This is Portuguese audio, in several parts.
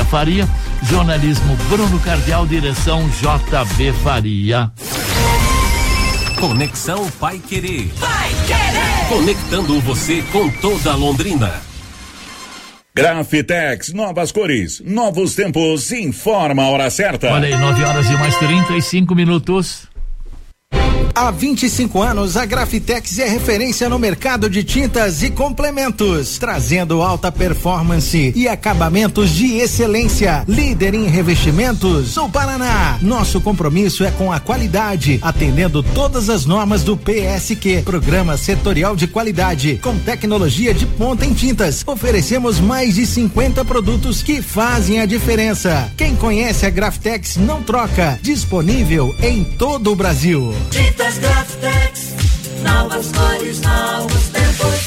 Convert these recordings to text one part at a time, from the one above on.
Faria, jornalismo Bruno Cardial, direção JB Faria. Conexão Paiquerê. Conectando você com toda Londrina. Grafitex, novas cores, novos tempos, informa a hora certa. Olha aí, 9:35. Há 25 anos, a Grafitex é referência no mercado de tintas e complementos, trazendo alta performance e acabamentos de excelência. Líder em revestimentos no Paraná. Nosso compromisso é com a qualidade, atendendo todas as normas do PSQ, Programa Setorial de Qualidade, com tecnologia de ponta em tintas. Oferecemos mais de 50 produtos que fazem a diferença. Quem conhece a Grafitex não troca. Disponível em todo o Brasil. Tintas Grafitex, novas cores, novos tempos.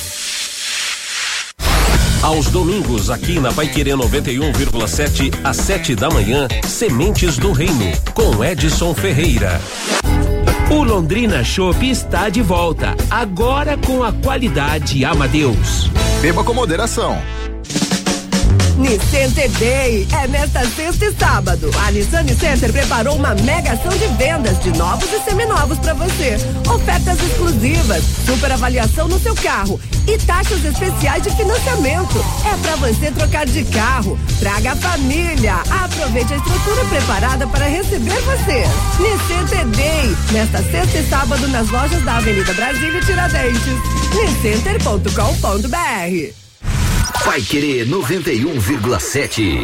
Aos domingos, aqui na Paiquerê 91,7, às 7 da manhã, Sementes do Reino, com Edson Ferreira. O Londrina Chopp está de volta, agora com a qualidade Amadeus. Beba com moderação. Nicenter Day é nesta sexta e sábado. A Nissan Nicenter preparou uma mega ação de vendas de novos e seminovos para você. Ofertas exclusivas, super avaliação no seu carro e taxas especiais de financiamento. É para você trocar de carro. Traga a família. Aproveite a estrutura preparada para receber você. Nicenter Day, nesta sexta e sábado nas lojas da Avenida Brasília e Tiradentes. Nicenter.com.br. Paiquerê 91,7.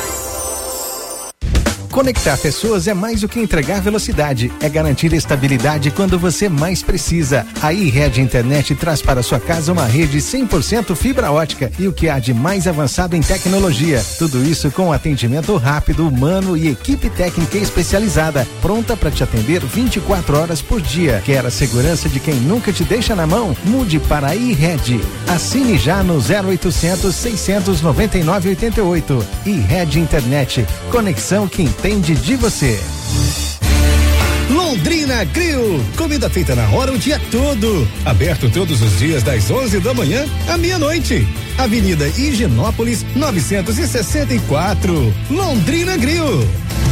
Conectar pessoas é mais do que entregar velocidade, é garantir estabilidade quando você mais precisa. A iRede Internet traz para sua casa uma rede 100% fibra ótica e o que há de mais avançado em tecnologia. Tudo isso com atendimento rápido, humano e equipe técnica especializada, pronta para te atender 24 horas por dia. Quer a segurança de quem nunca te deixa na mão? Mude para a iRede. Assine já no 0800 699 88. iRede Internet. Conexão que entende de você. Londrina Grill, comida feita na hora o dia todo, aberto todos os dias das 11 da manhã à meia-noite. Avenida Higienópolis 964, Londrina Grill.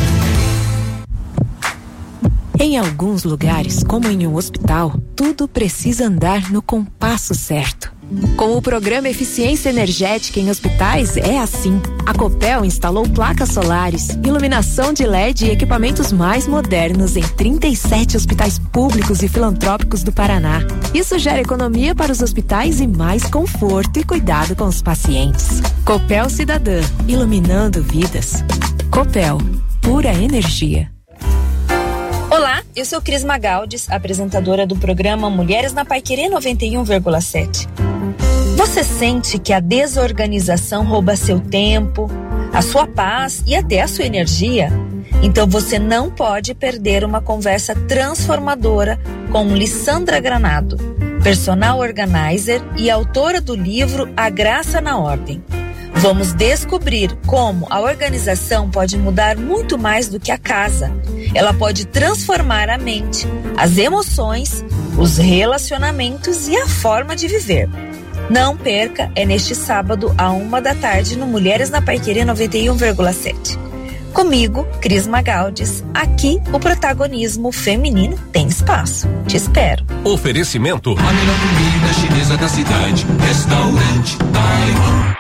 Em alguns lugares, como em um hospital, tudo precisa andar no compasso certo. Com o programa Eficiência Energética em Hospitais é assim. A Copel instalou placas solares, iluminação de LED e equipamentos mais modernos em 37 hospitais públicos e filantrópicos do Paraná. Isso gera economia para os hospitais e mais conforto e cuidado com os pacientes. Copel Cidadã, iluminando vidas. Copel, pura energia. Olá, eu sou Cris Magaldes, apresentadora do programa Mulheres na Paiquerê 91,7. Você sente que a desorganização rouba seu tempo, a sua paz e até a sua energia? Então você não pode perder uma conversa transformadora com Lissandra Granado, personal organizer e autora do livro A Graça na Ordem. Vamos descobrir como a organização pode mudar muito mais do que a casa. Ela pode transformar a mente, as emoções, os relacionamentos e a forma de viver. Não perca, é neste sábado, à 13h, no Mulheres na Paiquerê 91,7. Comigo, Cris Magaldes, aqui o protagonismo feminino tem espaço. Te espero. Oferecimento: a melhor comida chinesa da cidade, Restaurante Taiwan.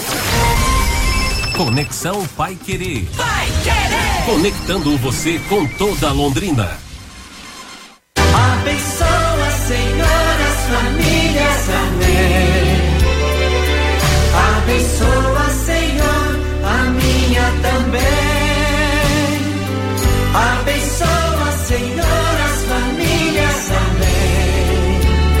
Conexão Paiquerê. Conectando você com toda Londrina. Abençoa, Senhor, as famílias, amém. Abençoa, Senhor, a minha também. Abençoa, Senhor, as famílias, amém.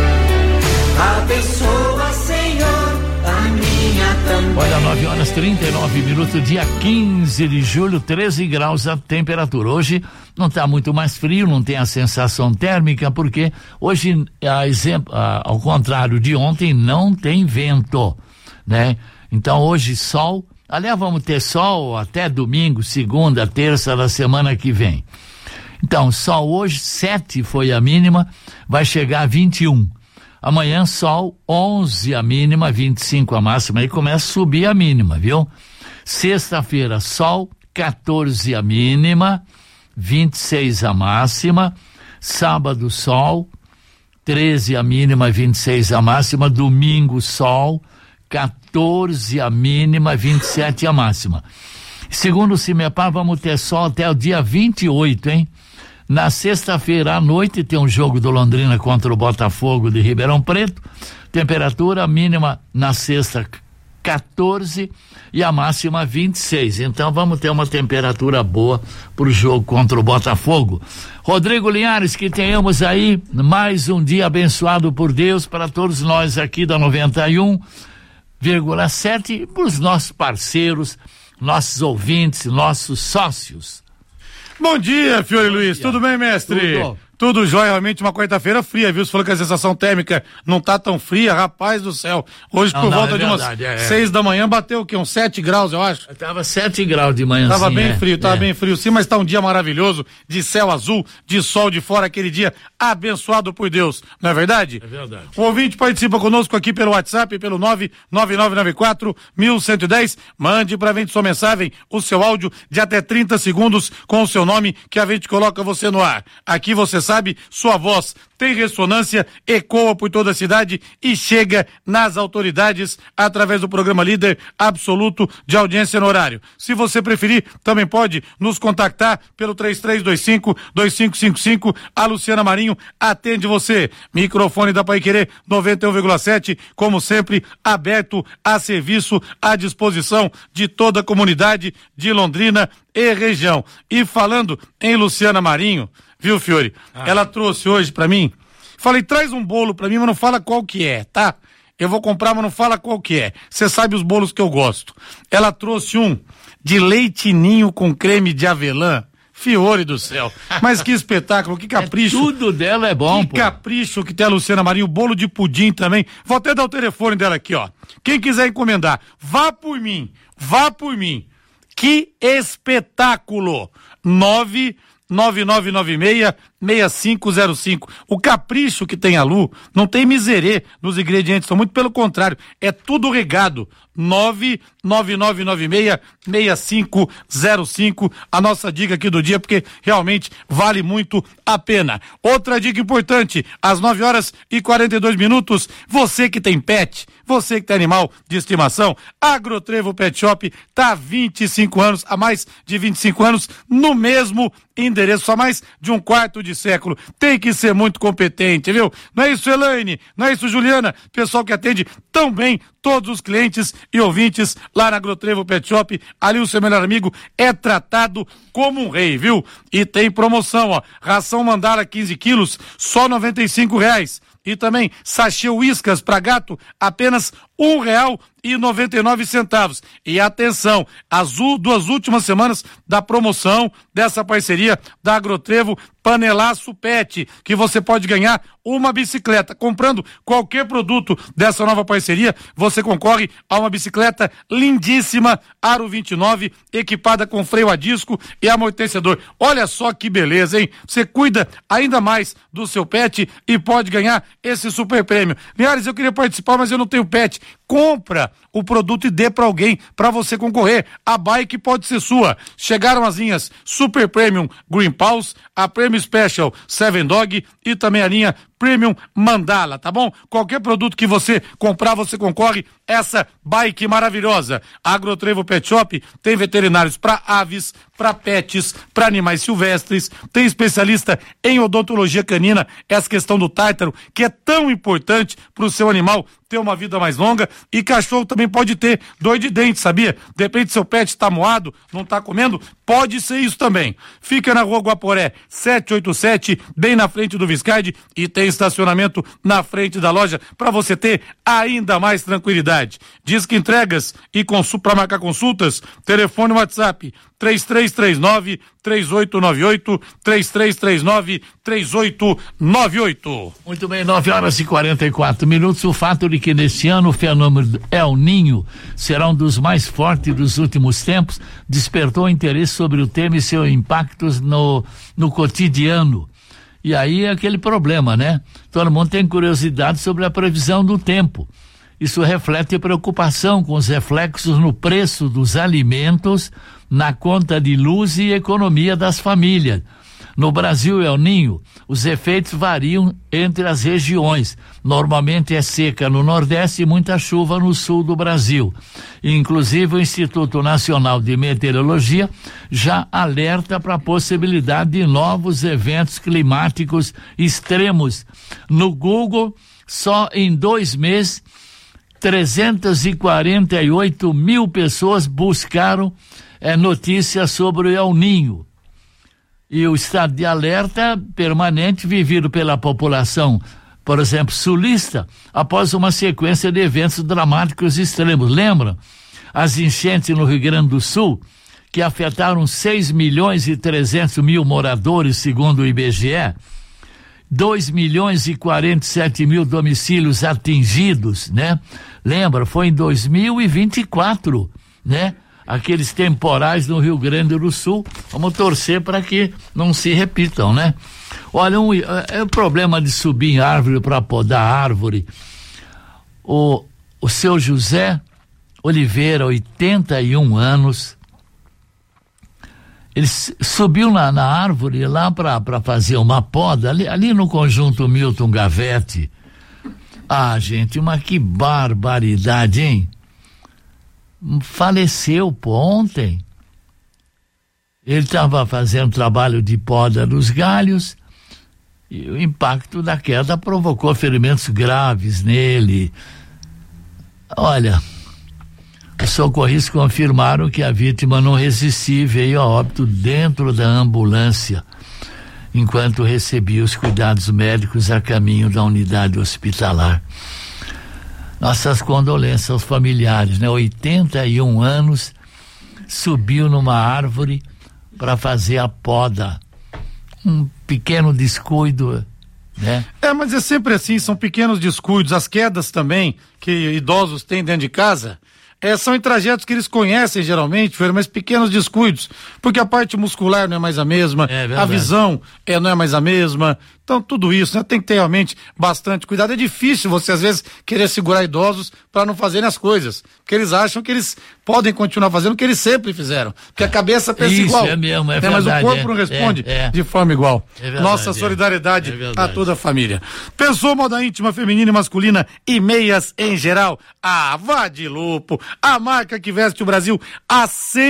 Abençoa, Senhor, a minha também. Olha, 9:39, dia 15 de julho, 13 graus a temperatura. Hoje não está muito mais frio, não tem a sensação térmica, porque hoje, ao contrário de ontem, não tem vento, né? Então hoje sol, aliás, vamos ter sol até domingo, segunda, terça da semana que vem. Então, sol hoje, 7 foi a mínima, vai chegar a 21. Amanhã sol, 11 a mínima, 25 a máxima, aí começa a subir a mínima, viu? Sexta-feira, sol, 14 a mínima, 26 a máxima. Sábado, sol, 13 a mínima, 26 a máxima. Domingo, sol, 14 a mínima, 27 a máxima. Segundo o CIMEPAR, vamos ter sol até o dia 28, hein? Na sexta-feira à noite tem um jogo do Londrina contra o Botafogo de Ribeirão Preto. Temperatura mínima na sexta 14 e a máxima 26. Então vamos ter uma temperatura boa pro jogo contra o Botafogo. Rodrigo Linhares, que tenhamos aí mais um dia abençoado por Deus para todos nós aqui da 91,7 e para os nossos parceiros, nossos ouvintes, nossos sócios. Bom dia, Fiore Luiz. Tudo bem, mestre? Tudo jóia, realmente uma quarta-feira fria, viu? Você falou que a sensação térmica não tá tão fria, rapaz do céu. Hoje, por volta de umas 6 da manhã, bateu o quê? Uns 7 graus, eu acho. Tava 7 graus de manhã. Tava bem frio sim, mas tá um dia maravilhoso, de céu azul, de sol de fora, aquele dia abençoado por Deus, não é verdade? É verdade. O ouvinte participa conosco aqui pelo WhatsApp, pelo 99994-1110. Mande pra gente sua mensagem, o seu áudio de até 30 segundos com o seu nome, que a gente coloca você no ar. Aqui você sabe, sua voz tem ressonância, ecoa por toda a cidade e chega nas autoridades através do programa Líder Absoluto de Audiência no Horário. Se você preferir, também pode nos contactar pelo 3325-2555. A Luciana Marinho atende você. Microfone da Paiquerê 91,7, como sempre, aberto a serviço, à disposição de toda a comunidade de Londrina e região. E falando em Luciana Marinho, viu, Fiore? Ela trouxe hoje pra mim, falei, traz um bolo pra mim, mas não fala qual que é, tá? Eu vou comprar, mas não fala qual que é. Você sabe os bolos que eu gosto. Ela trouxe um de leite ninho com creme de avelã. Fiore do céu. Mas que espetáculo, que capricho. Tudo dela é bom, que capricho que tem a Luciana Marinho, bolo de pudim também. Vou até dar o telefone dela aqui, ó. Quem quiser encomendar, vá por mim. Que espetáculo. 99996-6505. O capricho que tem a Lu, não tem miserê nos ingredientes, são muito pelo contrário, é tudo regado. 99996-6505, a nossa dica aqui do dia, porque realmente vale muito a pena. Outra dica importante, às 9h42, você que tem pet, você que tem animal de estimação, Agrotrevo Pet Shop tá há 25 anos, há mais de 25 anos, no mesmo endereço, há mais de um quarto de século. Tem que ser muito competente, viu? Não é isso, Elaine? Não é isso, Juliana? Pessoal que atende tão bem todos os clientes e ouvintes lá na Agrotrevo Pet Shop. Ali o seu melhor amigo é tratado como um rei, viu? E tem promoção, ó. Ração Mandala 15 quilos, só R$95. E também sachê Whiskas para gato, apenas R$1,99. E atenção, as duas últimas semanas da promoção dessa parceria da Agrotrevo, Panelaço Pet, que você pode ganhar uma bicicleta. Comprando qualquer produto dessa nova parceria, você concorre a uma bicicleta lindíssima, Aro 29, equipada com freio a disco e amortecedor. Olha só que beleza, hein? Você cuida ainda mais do seu pet e pode ganhar esse super prêmio. Linhares, eu queria participar, mas eu não tenho pet. Compra o produto e dê para alguém, para você concorrer. A bike pode ser sua. Chegaram as linhas Super Premium Green Pulse, a Premium Special Seven Dog e também a linha Premium Mandala, tá bom? Qualquer produto que você comprar, você concorre essa bike maravilhosa. A Agrotrevo Pet Shop tem veterinários para aves, para pets, para animais silvestres, tem especialista em odontologia canina, essa questão do tártaro, que é tão importante para o seu animal ter uma vida mais longa, e cachorro também pode ter dor de dente, sabia? De repente seu pet tá moado, não tá comendo, pode ser isso também. Fica na Rua Guaporé 787, bem na frente do Viscardi, e tem estacionamento na frente da loja para você ter ainda mais tranquilidade. Diz que entregas e para marcar consultas, telefone WhatsApp 3339-3898, 3339-3898. Muito bem, 9h44. O fato de que neste ano o fenômeno El Ninho será um dos mais fortes dos últimos tempos despertou interesse sobre o tema e seus impactos no cotidiano. E aí é aquele problema, né? Todo mundo tem curiosidade sobre a previsão do tempo. Isso reflete preocupação com os reflexos no preço dos alimentos, na conta de luz e economia das famílias. No Brasil El Niño, os efeitos variam entre as regiões. Normalmente é seca no Nordeste e muita chuva no sul do Brasil. Inclusive o Instituto Nacional de Meteorologia já alerta para a possibilidade de novos eventos climáticos extremos. No Google, só em 2 meses, 348 mil pessoas buscaram notícias sobre o El Niño. E o estado de alerta permanente vivido pela população, por exemplo, sulista, após uma sequência de eventos dramáticos extremos. Lembram? As enchentes no Rio Grande do Sul, que afetaram 6.300.000 moradores, segundo o IBGE, 2.047.000 domicílios atingidos, né? Lembra? Foi em 2024, né? Aqueles temporais no Rio Grande do Sul, vamos torcer para que não se repitam, né? Olha, é o problema de subir em árvore para podar árvore. O seu José Oliveira, 81 anos, ele subiu na árvore lá para fazer uma poda, ali no conjunto Milton Gavete. Ah, gente, mas que barbaridade, hein? Faleceu ontem. Ele estava fazendo trabalho de poda dos galhos e o impacto da queda provocou ferimentos graves nele. Olha, os socorristas confirmaram que a vítima não resistiu e veio a óbito dentro da ambulância, enquanto recebia os cuidados médicos a caminho da unidade hospitalar. Nossas condolências aos familiares, né? 81 anos, subiu numa árvore para fazer a poda. Um pequeno descuido, né? Mas é sempre assim, são pequenos descuidos. As quedas também que idosos têm dentro de casa, são em trajetos que eles conhecem geralmente, mas pequenos descuidos, porque a parte muscular não é mais a mesma, a visão não é mais a mesma. Então tudo isso, né? Tem que ter realmente bastante cuidado. É difícil você às vezes querer segurar idosos para não fazerem as coisas, porque eles acham que eles podem continuar fazendo o que eles sempre fizeram, porque a cabeça pensa isso, igual, mesmo, mas o corpo não responde de forma igual. Nossa solidariedade a toda a família. Pensou moda íntima, feminina e masculina e meias em geral? Vá de Lupo, a marca que veste o Brasil há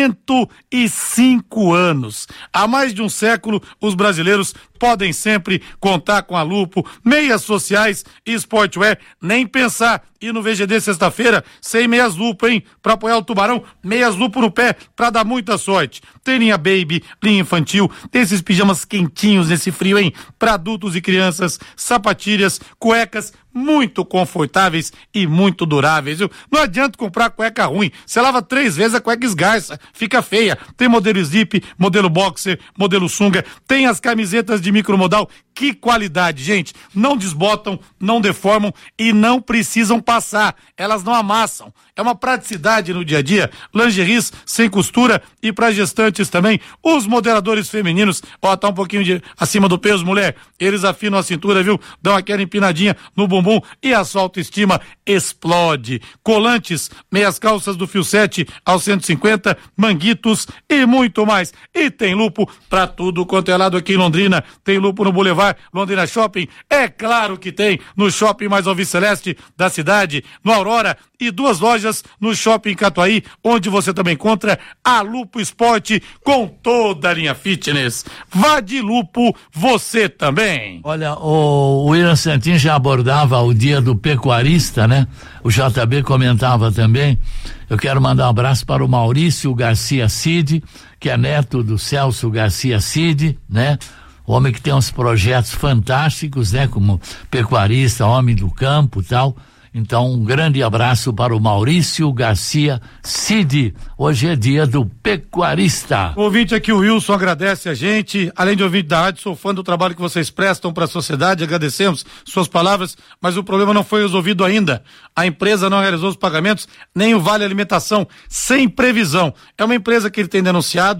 105 anos. Há mais de um século, os brasileiros podem sempre contar com a Lupo, meias sociais e sportwear, nem pensar. E no VGD sexta-feira, sem meias Lupo, hein? Pra apoiar o Tubarão, meias Lupo no pé, pra dar muita sorte. Tem linha baby, linha infantil, tem esses pijamas quentinhos nesse frio, hein? Pra adultos e crianças, sapatilhas, cuecas muito confortáveis e muito duráveis, viu? Não adianta comprar cueca ruim, você lava 3 vezes, a cueca esgarça, fica feia. Tem modelo slip, modelo boxer, modelo sunga, tem as camisetas de micromodal. Que qualidade, gente, não desbotam, não deformam e não precisam passar, elas não amassam, é uma praticidade no dia a dia. Lingeries sem costura e para gestantes também, os moderadores femininos, tá um pouquinho acima do peso, mulher, eles afinam a cintura, viu, dão aquela empinadinha no bumbum e a sua autoestima explode. Colantes, meias calças do fio 7 aos 150, manguitos e muito mais. E tem Lupo pra tudo quanto é lado aqui em Londrina, tem Lupo no Boulevard Londrina Shopping, é claro que tem, no Shopping Mais Alviceleste da cidade, no Aurora, e 2 lojas no Shopping Catuaí, onde você também encontra a Lupo Esporte com toda a linha fitness. Vá de Lupo, você também. Olha, o William Santin já abordava o dia do pecuarista, né? O JB comentava também. Eu quero mandar um abraço para o Maurício Garcia Cid, que é neto do Celso Garcia Cid, né? O homem que tem uns projetos fantásticos, né? Como pecuarista, homem do campo e tal. Então, um grande abraço para o Maurício Garcia Cid. Hoje é dia do pecuarista. O ouvinte aqui, o Wilson, agradece a gente. Além de ouvinte da rádio, sou fã do trabalho que vocês prestam para a sociedade. Agradecemos suas palavras, mas o problema não foi resolvido ainda. A empresa não realizou os pagamentos, nem o vale alimentação, sem previsão. É uma empresa que ele tem denunciado.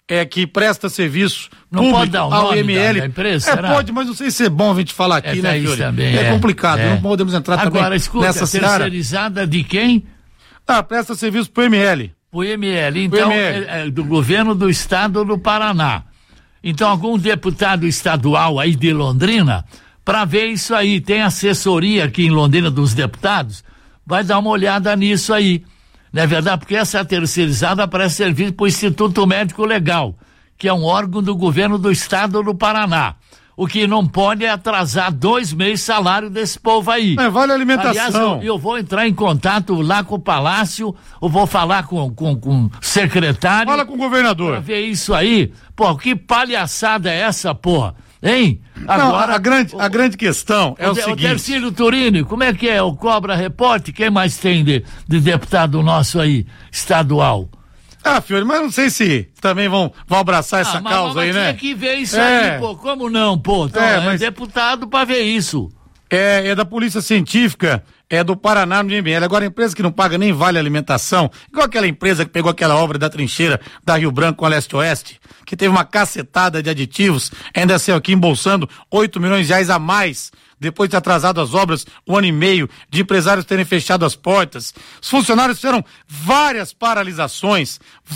que presta serviço não público pode dar o ao nome IML. da empresa, pode, mas não sei se é bom a gente falar aqui, né, Fiori? É complicado, não podemos entrar agora, também escuta, nessa seara. Terceirizada de quem? Presta serviço pro IML. O IML, então, é do governo do estado do Paraná. Então, algum deputado estadual aí de Londrina, para ver isso aí, tem assessoria aqui em Londrina dos deputados, vai dar uma olhada nisso aí. Não é verdade? Porque essa terceirizada presta serviço para o Instituto Médico Legal, que é um órgão do governo do estado do Paraná. O que não pode é atrasar 2 meses salário desse povo aí. Vale a alimentação. Aliás, eu vou entrar em contato lá com o Palácio, eu vou falar com o secretário. Fala com o governador. Pra ver isso aí. Pô, que palhaçada é essa, porra? Hein? Agora, a grande questão é o seguinte. O Tercílio Turini, como é que é? O Cobra Repórter, quem mais tem de deputado nosso aí, estadual? Fiori, mas não sei se também vão abraçar essa causa aí, né? Tem que ver isso aí, pô. Como não, pô? Então, mas deputado pra ver isso. É da Polícia Científica, do Paraná no IML. Agora, a empresa que não paga nem vale alimentação, igual aquela empresa que pegou aquela obra da trincheira da Rio Branco com a Leste-Oeste, que teve uma cacetada de aditivos, ainda saiu aqui embolsando 8 milhões de reais a mais, depois de ter atrasado as obras 1 ano e meio, de empresários terem fechado as portas. Os funcionários fizeram várias paralisações,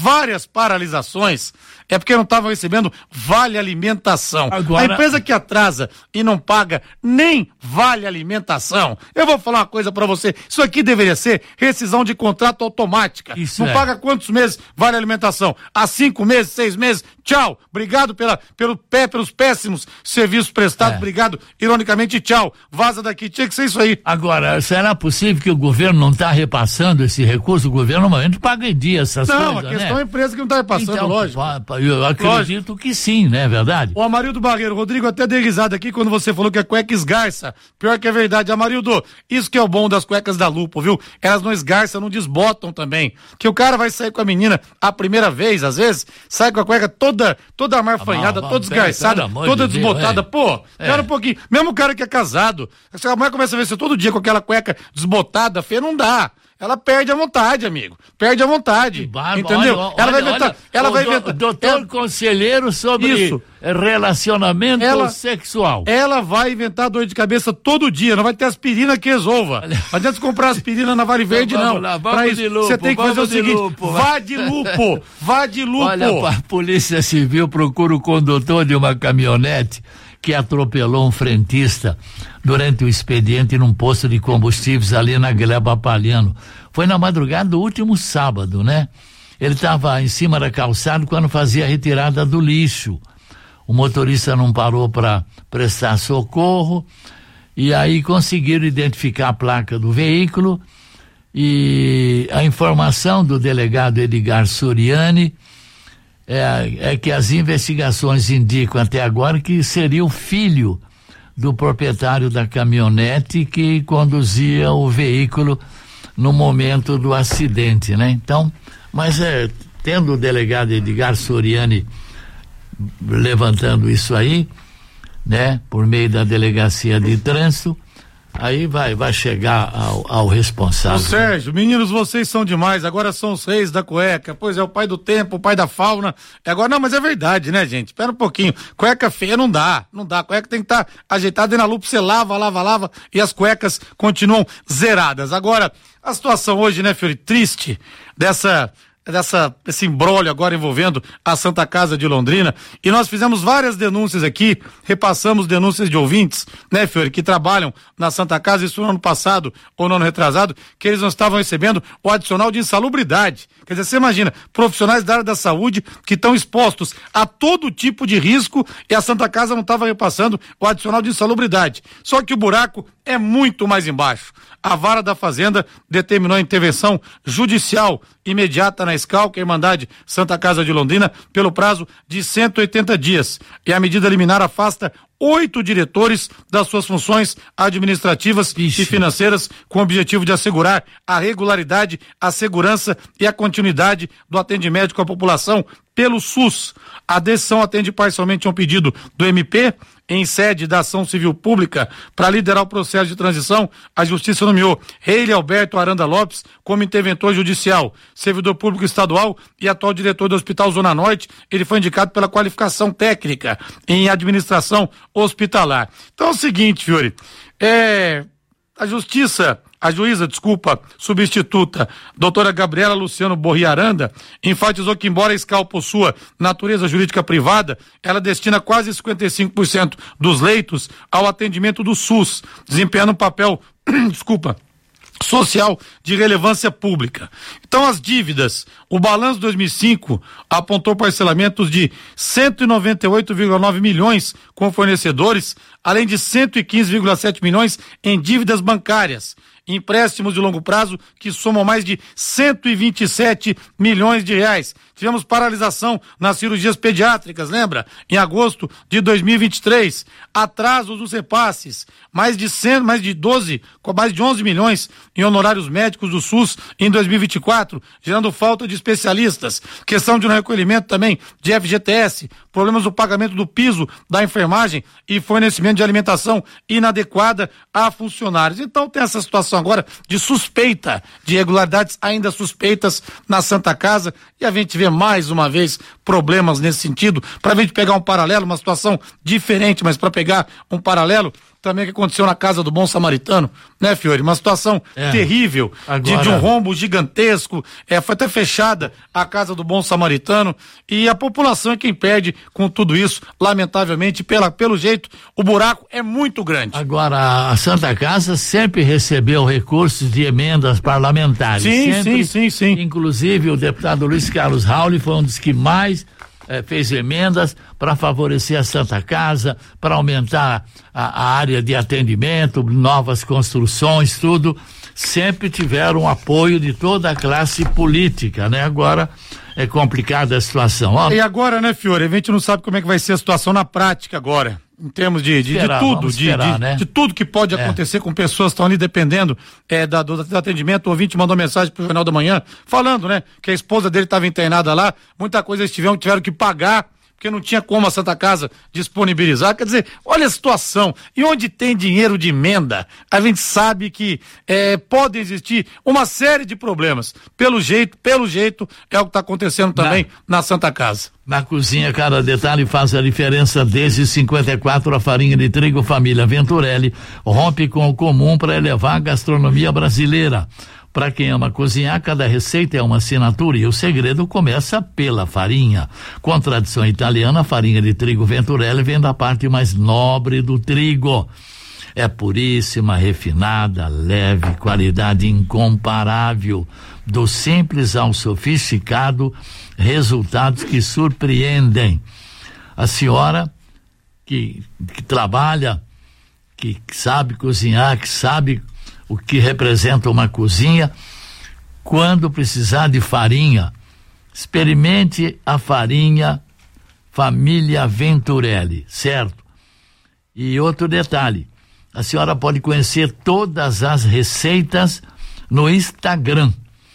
porque não estavam recebendo vale alimentação. Agora... A empresa que atrasa e não paga nem vale alimentação, eu vou falar uma coisa pra você, isso aqui deveria ser rescisão de contrato automática. Isso não paga quantos meses vale alimentação? Há 5 meses, 6 meses, tchau, obrigado pelos péssimos serviços prestados, obrigado, ironicamente, tchau. Vaza daqui, tinha que ser isso aí. Agora, será possível que o governo não está repassando esse recurso? O governo normalmente paga em dia essas coisas, Não, a questão é a empresa que não está repassando, então, lógico. Eu acredito que sim, né? É verdade? O Amarildo Barreiro, Rodrigo, até dei risada aqui quando você falou que a cueca esgarça. Pior que é verdade. Amarildo, isso que é o bom das cuecas da Lupo, viu? Elas não esgarçam, não desbotam também. Que o cara vai sair com a menina a primeira vez, às vezes, sai com a cueca toda amarfanhada, toda esgarçada, toda desbotada. Pô, espera um pouquinho. Mesmo o cara que é casado, se a mulher começa a ver você todo dia com aquela cueca desbotada, feia, não dá. Ela perde a vontade, amigo. Perde a vontade. Entendeu? Ela vai inventar. Doutor conselheiro sobre isso. Relacionamento sexual. Ela vai inventar dor de cabeça todo dia. Não vai ter aspirina que resolva. Não adianta comprar aspirina na Vale Verde, não. Pra isso, você tem que fazer o seguinte: vá de lupo. Vá de lupo. Olha, a Polícia Civil procura o condutor de uma caminhonete que atropelou um frentista durante o expediente num posto de combustíveis ali na Gleba Palhano. Foi na madrugada do último sábado, né? Ele estava em cima da calçada quando fazia a retirada do lixo. O motorista não parou para prestar socorro e aí conseguiram identificar a placa do veículo e a informação do delegado Edgar Soriani é que as investigações indicam até agora que seria o filho do proprietário da caminhonete que conduzia o veículo no momento do acidente, né? Então, mas tendo o delegado Edgar Soriani levantando isso aí, né? Por meio da delegacia de trânsito, aí vai chegar ao responsável. Ô Sérgio, meninos, vocês são demais, agora são os reis da cueca, pois é, o pai do tempo, o pai da fauna, agora não, mas é verdade, né, gente? Espera um pouquinho, cueca feia não dá, cueca tem que estar ajeitada e na lupa você lava e as cuecas continuam zeradas. Agora, a situação hoje, né, Fiori, triste esse imbróglio agora envolvendo a Santa Casa de Londrina, e nós fizemos várias denúncias aqui, repassamos denúncias de ouvintes, né, Fiori, que trabalham na Santa Casa, isso no ano passado ou no ano retrasado, que eles não estavam recebendo o adicional de insalubridade. Quer dizer, você imagina, profissionais da área da saúde que estão expostos a todo tipo de risco e a Santa Casa não estava repassando o adicional de insalubridade. Só que o buraco é muito mais embaixo. A Vara da Fazenda determinou a intervenção judicial imediata na SCAL, que é a Irmandade Santa Casa de Londrina, pelo prazo de 180 dias. E a medida liminar afasta 8 diretores das suas funções administrativas e financeiras, com o objetivo de assegurar a regularidade, a segurança e a continuidade do atendimento médico à população pelo SUS. A decisão atende parcialmente a um pedido do MP em sede da ação civil pública para liderar o processo de transição, a Justiça nomeou Reile Alberto Aranda Lopes como interventor judicial, servidor público estadual e atual diretor do Hospital Zona Norte. Ele foi indicado pela qualificação técnica em administração hospitalar. Então é o seguinte, Fiore, a juíza substituta, doutora Gabriela Luciano Borri Aranda, enfatizou que, embora a SCAL possua natureza jurídica privada, ela destina quase 55% dos leitos ao atendimento do SUS, desempenhando um papel, social de relevância pública. Então, as dívidas, o balanço de 2005 apontou parcelamentos de 198,9 milhões com fornecedores, além de 115,7 milhões em dívidas bancárias, empréstimos de longo prazo que somam mais de 127 milhões de reais. Tivemos paralisação nas cirurgias pediátricas, lembra? Em agosto de 2023. Atrasos dos repasses, mais de 11 milhões em honorários médicos do SUS em 2024, gerando falta de especialistas. Questão de não recolhimento também de FGTS, problemas do pagamento do piso da enfermagem e fornecimento de alimentação inadequada a funcionários. Então tem essa situação agora de suspeita, de irregularidades ainda suspeitas na Santa Casa, e a gente vê mais uma vez problemas nesse sentido. Para a gente pegar um paralelo, uma situação diferente, mas para pegar um paralelo também que aconteceu na Casa do Bom Samaritano, né, Fiore? Uma situação terrível, agora, de um rombo gigantesco, foi até fechada a Casa do Bom Samaritano, e a população é quem perde com tudo isso, lamentavelmente, pelo jeito, o buraco é muito grande. Agora, a Santa Casa sempre recebeu recursos de emendas parlamentares. Sim. Inclusive, o deputado Luiz Carlos Rauli foi um dos que mais fez emendas para favorecer a Santa Casa, para aumentar a área de atendimento, novas construções, tudo. Sempre tiveram o apoio de toda a classe política, né? Agora é complicada a situação. E agora, né, Fiore, a gente não sabe como é que vai ser a situação na prática agora, em termos de tudo, né? De tudo que pode acontecer com pessoas que estão ali dependendo do atendimento. O ouvinte mandou mensagem pro Jornal da Manhã, falando, né, que a esposa dele estava internada lá, muita coisa eles tiveram que pagar, porque não tinha como a Santa Casa disponibilizar. Quer dizer, olha a situação. E onde tem dinheiro de emenda, a gente sabe que pode existir uma série de problemas. Pelo jeito, é o que está acontecendo também na Santa Casa. Na cozinha, cada detalhe faz a diferença. Desde 54, a farinha de trigo família Venturelli rompe com o comum para elevar a gastronomia brasileira. Para quem ama cozinhar, cada receita é uma assinatura e o segredo começa pela farinha. Com tradição italiana, a farinha de trigo Venturelli vem da parte mais nobre do trigo. É puríssima, refinada, leve, qualidade incomparável. Do simples ao sofisticado, resultados que surpreendem. A senhora que trabalha, que sabe cozinhar, que sabe o que representa uma cozinha, quando precisar de farinha, experimente a farinha família Venturelli, certo? E outro detalhe, a senhora pode conhecer todas as receitas no Instagram,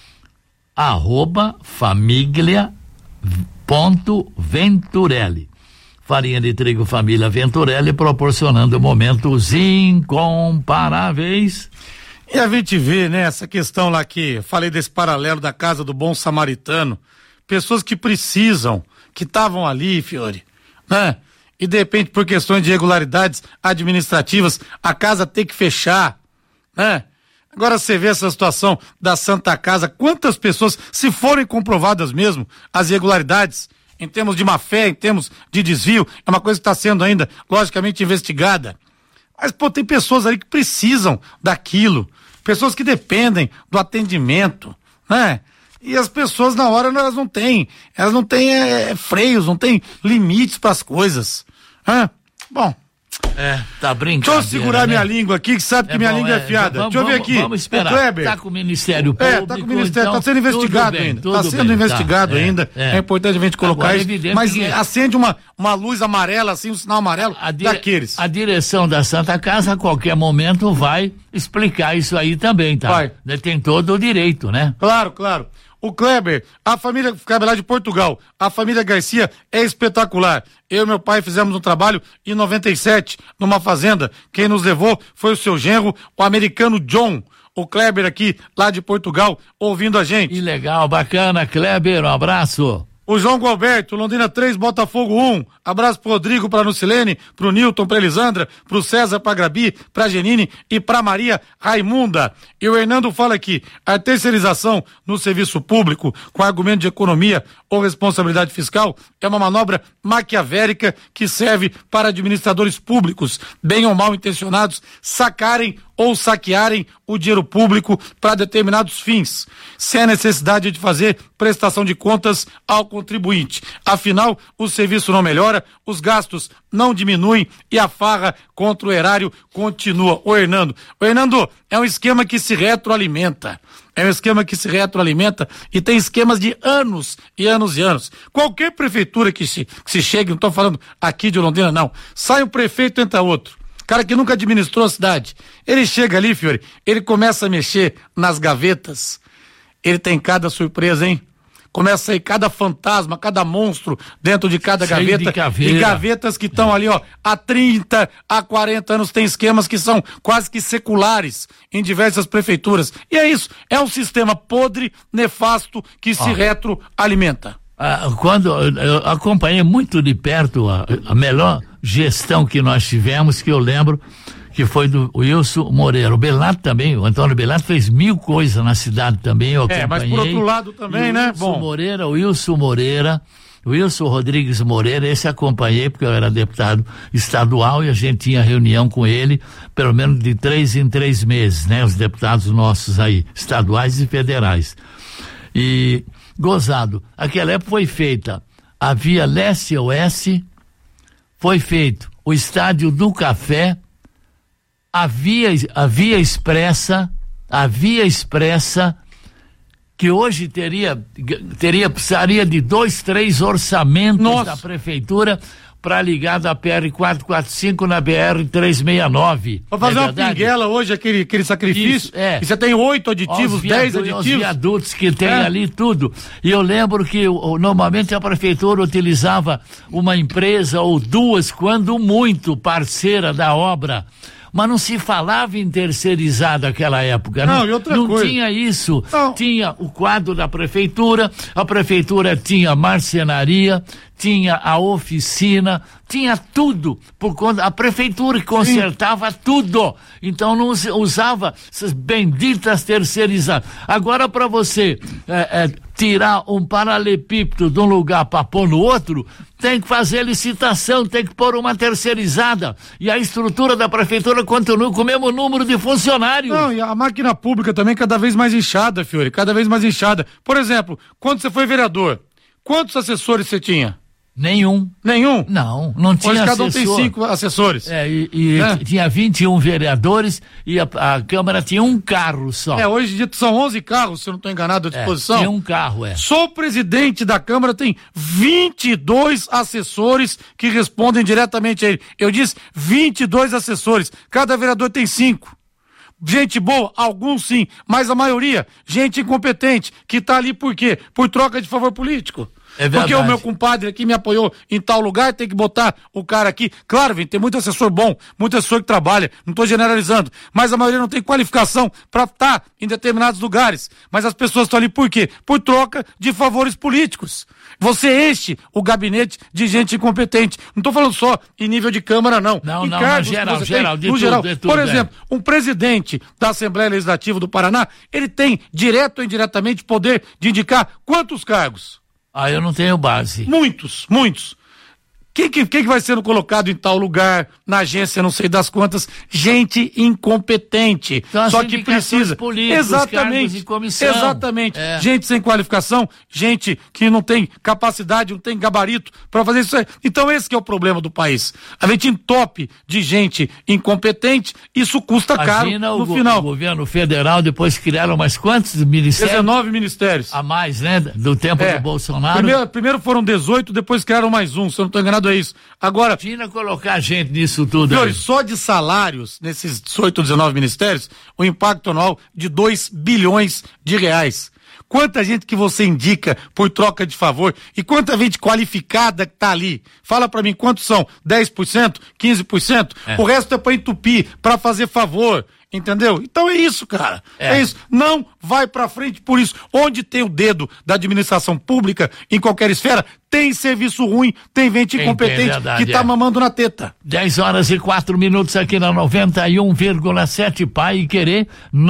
@famiglia.venturelli. Farinha de trigo família Venturelli, proporcionando momentos incomparáveis. E a gente vê, né, essa questão lá que falei desse paralelo da Casa do Bom Samaritano, pessoas que precisam, que estavam ali, Fiore, né? E de repente, por questões de irregularidades administrativas, a casa tem que fechar, né? Agora você vê essa situação da Santa Casa, quantas pessoas, se forem comprovadas mesmo as irregularidades, em termos de má-fé, em termos de desvio, é uma coisa que está sendo ainda, logicamente, investigada. Mas, tem pessoas ali que precisam daquilo, pessoas que dependem do atendimento, né? E as pessoas, na hora, elas não têm freios, não têm limites para as coisas. Bom. Tá brincando. Deixa eu segurar minha língua aqui, que sabe que minha língua é fiada. Deixa eu ver aqui. Vamos esperar. Tá com o Ministério Público. Tá com o Ministério, tá sendo investigado ainda. Tá sendo investigado ainda. É importante a gente colocar isso. Mas acende uma luz amarela, assim, um sinal amarelo daqueles. A direção da Santa Casa, a qualquer momento, vai explicar isso aí também, tá? Vai. Tem todo o direito, né? Claro. o Kleber, a família Kleber lá de Portugal, a família Garcia é espetacular. Eu e meu pai fizemos um trabalho em 97, numa fazenda. Quem nos levou foi o seu genro, o americano John. O Kleber aqui, lá de Portugal, ouvindo a gente. Que legal, bacana, Kleber, um abraço. O João Gualberto, Londrina 3, Botafogo 1. Abraço pro Rodrigo, pra Nucilene, pro Nilton, pra Elisandra, pro César, pra Grabi, pra Genine e pra Maria Raimunda. E o Hernando fala aqui, a terceirização no serviço público, com argumento de economia ou responsabilidade fiscal, é uma manobra maquiavélica que serve para administradores públicos, bem ou mal intencionados, sacarem ou saquearem o dinheiro público para determinados fins, sem a necessidade de fazer prestação de contas ao contribuinte. Afinal, o serviço não melhora, os gastos não diminuem e a farra contra o erário continua. O Hernando, é um esquema que se retroalimenta. É um esquema que se retroalimenta e tem esquemas de anos e anos e anos. Qualquer prefeitura que se chegue, não estou falando aqui de Londrina, não. Sai um prefeito, entra outro. Cara que nunca administrou a cidade. Ele chega ali, Fiore, ele começa a mexer nas gavetas. Ele tem cada surpresa, hein? Começa a ir cada fantasma, cada monstro dentro de cada gaveta. E gavetas que estão ali, ó, há 30, há 40 anos, tem esquemas que são quase que seculares em diversas prefeituras. E é isso, é um sistema podre, nefasto, que se retroalimenta. Quando eu acompanhei muito de perto a melhor gestão que nós tivemos, que eu lembro, que foi do Wilson Moreira. O Belato também, o Antônio Belato fez 1000 coisas na cidade também, eu acompanhei. Mas por outro lado também, né? O Wilson Rodrigues Moreira, esse acompanhei porque eu era deputado estadual e a gente tinha reunião com ele pelo menos de 3 em 3 meses, né? Os deputados nossos aí, estaduais e federais. E gozado, aquela época foi feita a Via Leste-Oeste, foi feito o Estádio do Café, a Via Expressa, que hoje precisaria de 2, 3 orçamentos da prefeitura para ligar da PR-445 na BR-369. Pra fazer uma pinguela hoje, aquele sacrifício, e você tem 8 aditivos, 10 aditivos. Os viadutos que tem ali, tudo. E eu lembro que normalmente a prefeitura utilizava uma empresa ou 2, quando muito, parceira da obra. Mas não se falava em terceirizar naquela época. Não tinha isso. Não. Tinha o quadro da prefeitura, a prefeitura tinha marcenaria, tinha a oficina, tinha tudo, por conta, a prefeitura consertava tudo, então não usava essas benditas terceirizadas. Agora, para você tirar um paralelepípedo de um lugar para pôr no outro, tem que fazer licitação, tem que pôr uma terceirizada, e a estrutura da prefeitura continua com o mesmo número de funcionários. Não, e a máquina pública também cada vez mais inchada, Fiore, cada vez mais inchada. Por exemplo, quando você foi vereador, quantos assessores você tinha? Nenhum? Não tinha. Hoje cada um tem 5 assessores. Tinha 21 vereadores e a Câmara tinha um carro só. Hoje em dia são 11 carros, se eu não estou enganado, à disposição. Tinha um carro, Só o presidente da Câmara tem 22 assessores que respondem diretamente a ele. Eu disse 22 assessores, cada vereador tem 5. Gente boa, alguns sim, mas a maioria, gente incompetente, que tá ali por quê? Por troca de favor político. Porque o meu compadre aqui me apoiou em tal lugar, tem que botar o cara aqui. Claro, tem muito assessor bom, muito assessor que trabalha, não estou generalizando, mas a maioria não tem qualificação para estar em determinados lugares. Mas as pessoas estão ali por quê? Por troca de favores políticos. Você enche o gabinete de gente incompetente. Não estou falando só em nível de Câmara, não. Não, geral. Por exemplo, um presidente da Assembleia Legislativa do Paraná, ele tem, direto ou indiretamente, poder de indicar quantos cargos? Eu não tenho base. Muitos. Quem vai sendo colocado em tal lugar, na agência, não sei das quantas, gente incompetente. Então, só que precisa. Exatamente. Gente sem qualificação, gente que não tem capacidade, não tem gabarito para fazer isso aí. Então esse que é o problema do país. A gente entope de gente incompetente, isso custa caro no final. O governo federal depois criaram mais quantos ministérios? 19 ministérios. A mais, né? Do tempo do Bolsonaro. Primeiro foram 18, depois criaram mais um, se eu não estou enganado é isso. Agora, imagina colocar gente nisso tudo. Só de salários, nesses 18, 19 ministérios, o impacto anual de 2 bilhões de reais. quanta gente que você indica por troca de favor e quanta gente qualificada que tá ali. Fala pra mim quantos são? 10%? 15%? O resto é pra entupir, pra fazer favor. Entendeu? Então é isso, cara. É isso. Não vai pra frente por isso. Onde tem o dedo da administração pública, em qualquer esfera, tem serviço ruim, tem gente incompetente que tá mamando na teta. 10h04 aqui na 91,7 Pai Querer,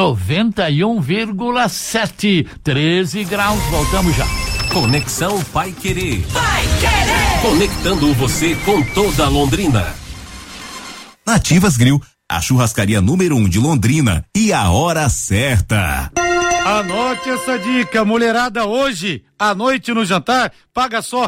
91,7, 13 graus, voltamos já. Conexão Pai Querer. Pai Querer. Conectando você com toda Londrina. Nativas Grill, a churrascaria número 1 de Londrina e a hora certa. Anote essa dica, mulherada, hoje, à noite no jantar, paga só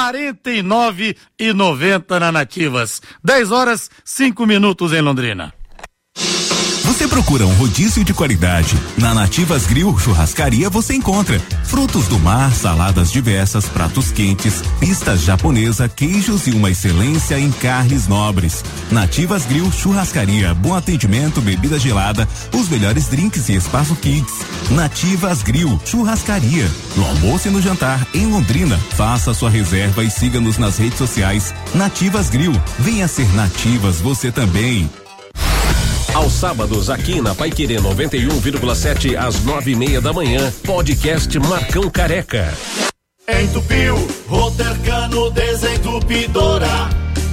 R$49,90 na Nativas. 10h05 em Londrina. Você procura um rodízio de qualidade? Na Nativas Grill Churrascaria você encontra frutos do mar, saladas diversas, pratos quentes, pistas japonesa, queijos e uma excelência em carnes nobres. Nativas Grill Churrascaria, bom atendimento, bebida gelada, os melhores drinks e espaço kids. Nativas Grill Churrascaria, no almoço e no jantar em Londrina. Faça sua reserva e siga-nos nas redes sociais. Nativas Grill, venha ser Nativas você também. Aos sábados, aqui na Paiquerê 91,7 às 9:30 da manhã, podcast Marcão Careca. Entupiu, Rotercano Desentupidora,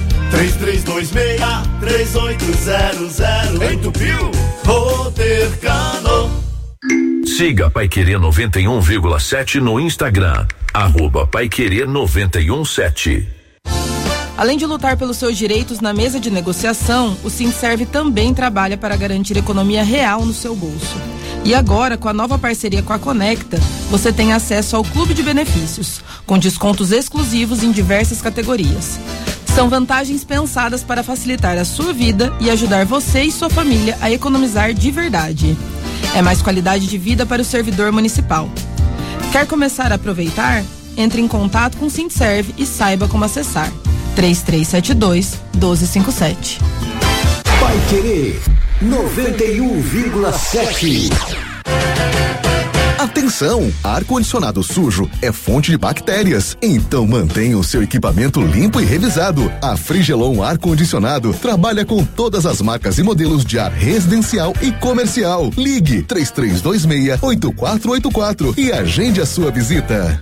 3326-3800. Entupiu, Rotercano. Siga Paiquerê 91,7 no Instagram, @Paiquerê 917. Além de lutar pelos seus direitos na mesa de negociação, o Sindserv também trabalha para garantir economia real no seu bolso. E agora, com a nova parceria com a Conecta, você tem acesso ao Clube de Benefícios, com descontos exclusivos em diversas categorias. São vantagens pensadas para facilitar a sua vida e ajudar você e sua família a economizar de verdade. É mais qualidade de vida para o servidor municipal. Quer começar a aproveitar? Entre em contato com o Sindserv e saiba como acessar. 3372-1257. Vai Querer 91,7. Atenção! Ar-condicionado sujo é fonte de bactérias. Então mantenha o seu equipamento limpo e revisado. A Frigelon Ar-Condicionado trabalha com todas as marcas e modelos de ar residencial e comercial. Ligue 3326-8484 e agende a sua visita.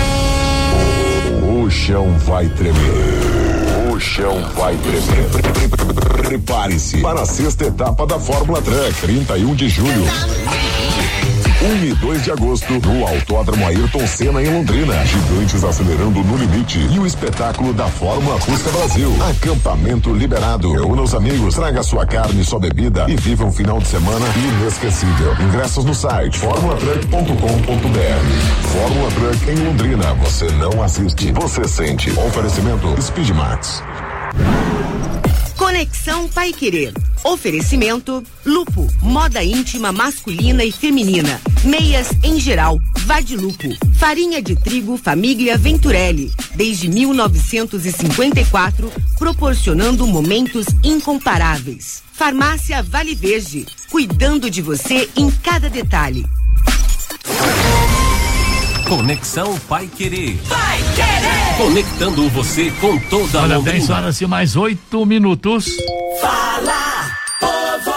O chão vai tremer. O chão vai tremer. Prepare-se para a sexta etapa da Fórmula Truck, 31 de julho. 1 e 2 de agosto, no Autódromo Ayrton Senna em Londrina. Gigantes acelerando no limite e o espetáculo da Fórmula Fusca Brasil. Acampamento liberado. Reúna os amigos, traga sua carne e sua bebida e viva um final de semana inesquecível. Ingressos no site formulatruck.com.br. Fórmula Truck em Londrina. Você não assiste, você sente. Oferecimento Speedmax. Conexão Pai Querer. Oferecimento Lupo, moda íntima masculina e feminina. Meias em geral, vá de Lupo. Farinha de trigo Família Venturelli. Desde 1954, proporcionando momentos incomparáveis. Farmácia Vale Verde, cuidando de você em cada detalhe. Conexão Pai Querer. Pai Querer. Conectando você com toda a Londrina. 10 horas e mais 8 minutos. Fala, povo.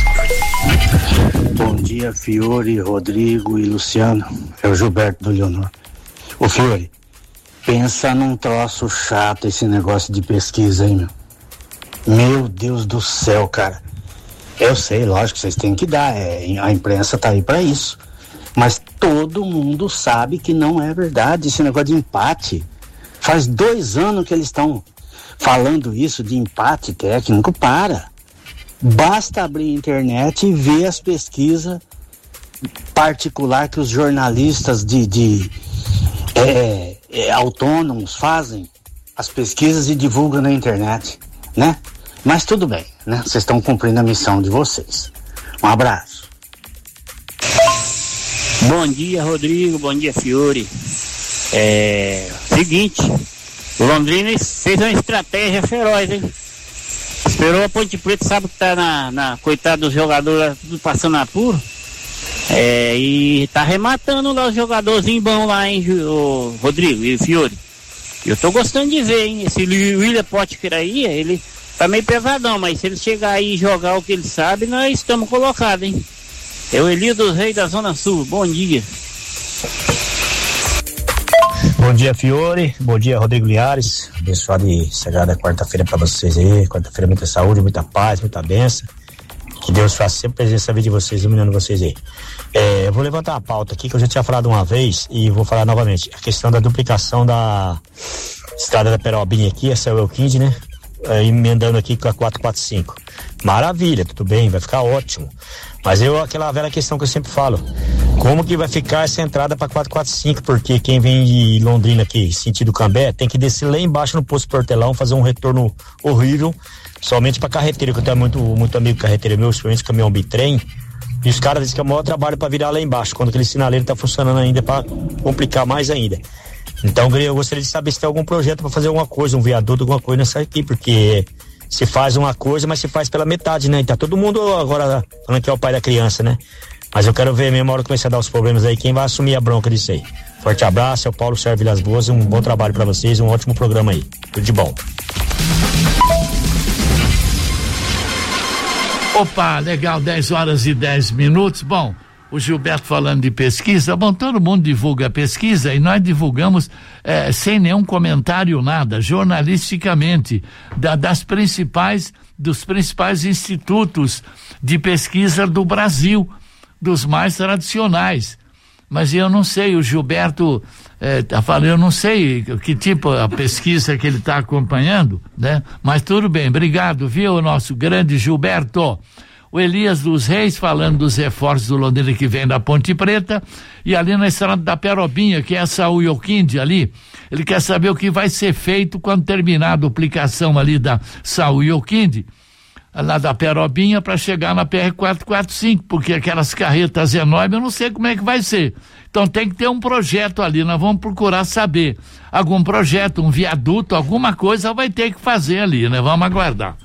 Bom dia, Fiore, Rodrigo e Luciano. É o Gilberto do Leonor. Ô Fiore, pensa num troço chato esse negócio de pesquisa aí, meu. Meu Deus do céu, cara. Eu sei, lógico que vocês têm que dar, a imprensa tá aí pra isso. Mas todo mundo sabe que não é verdade esse negócio de empate. Faz 2 anos que eles estão falando isso de empate técnico. Para. Basta abrir a internet e ver as pesquisas particulares que os jornalistas autônomos fazem as pesquisas e divulgam na internet, né? Mas tudo bem, né? Vocês estão cumprindo a missão de vocês. Um abraço. Bom dia, Rodrigo. Bom dia, Fiore. Seguinte, o Londrina fez uma estratégia feroz, hein? Esperou a Ponte Preta, sabe que tá coitado dos jogadores tudo passando apuro. E tá rematando lá os jogadorzinhos bons lá, hein, o Rodrigo e o Fiore. Eu tô gostando de ver, hein? Esse William Potker aí, ele tá meio pesadão, mas se ele chegar aí e jogar o que ele sabe, nós estamos colocados, hein? É o Elias dos Reis da Zona Sul, bom dia. Bom dia, Fiore, bom dia, Rodrigo Liares, abençoada e sagrada quarta-feira pra vocês aí, quarta-feira muita saúde, muita paz, muita bênção, que Deus faça sempre presença na vida de vocês, iluminando vocês aí. Eu vou levantar uma pauta aqui que eu já tinha falado uma vez e vou falar novamente, a questão da duplicação da estrada da Perobinha aqui, essa é o Elquinde, né? Emendando aqui com a 445. Maravilha, tudo bem, vai ficar ótimo. Mas aquela velha questão que eu sempre falo, como que vai ficar essa entrada para 445? Porque quem vem de Londrina aqui, sentido Cambé, tem que descer lá embaixo no posto Portelão, fazer um retorno horrível, somente para carreteira, que eu tenho muito amigo carreteiro meu, principalmente caminhão bitrem, e os caras dizem que é o maior trabalho para virar lá embaixo, quando aquele sinaleiro tá funcionando ainda, para complicar mais ainda. Então eu gostaria de saber se tem algum projeto para fazer alguma coisa, um viaduto, alguma coisa nessa aqui, porque se faz uma coisa, mas se faz pela metade, né? E tá todo mundo agora falando que é o pai da criança, né? Mas eu quero ver mesmo, a hora que começar a dar os problemas aí, quem vai assumir a bronca disso aí. Forte abraço, é o Paulo Sérgio Vilas Boas, um bom trabalho para vocês, um ótimo programa aí. Tudo de bom. Opa, legal, 10h10. Bom, o Gilberto falando de pesquisa, bom, todo mundo divulga pesquisa e nós divulgamos sem nenhum comentário, nada, jornalisticamente, dos principais institutos de pesquisa do Brasil, dos mais tradicionais. Mas eu não sei, o Gilberto tá falando, eu não sei que tipo a pesquisa que ele está acompanhando, né? Mas tudo bem, obrigado, viu, o nosso grande Gilberto. O Elias dos Reis falando dos reforços do Londrina que vem da Ponte Preta, e ali na estrada da Perobinha, que é essa Uioquinde ali, ele quer saber o que vai ser feito quando terminar a duplicação ali da Uioquinde, lá da Perobinha, para chegar na PR-445, porque aquelas carretas enormes, eu não sei como é que vai ser. Então tem que ter um projeto ali, nós vamos procurar saber. Algum projeto, um viaduto, alguma coisa vai ter que fazer ali, né? Vamos aguardar.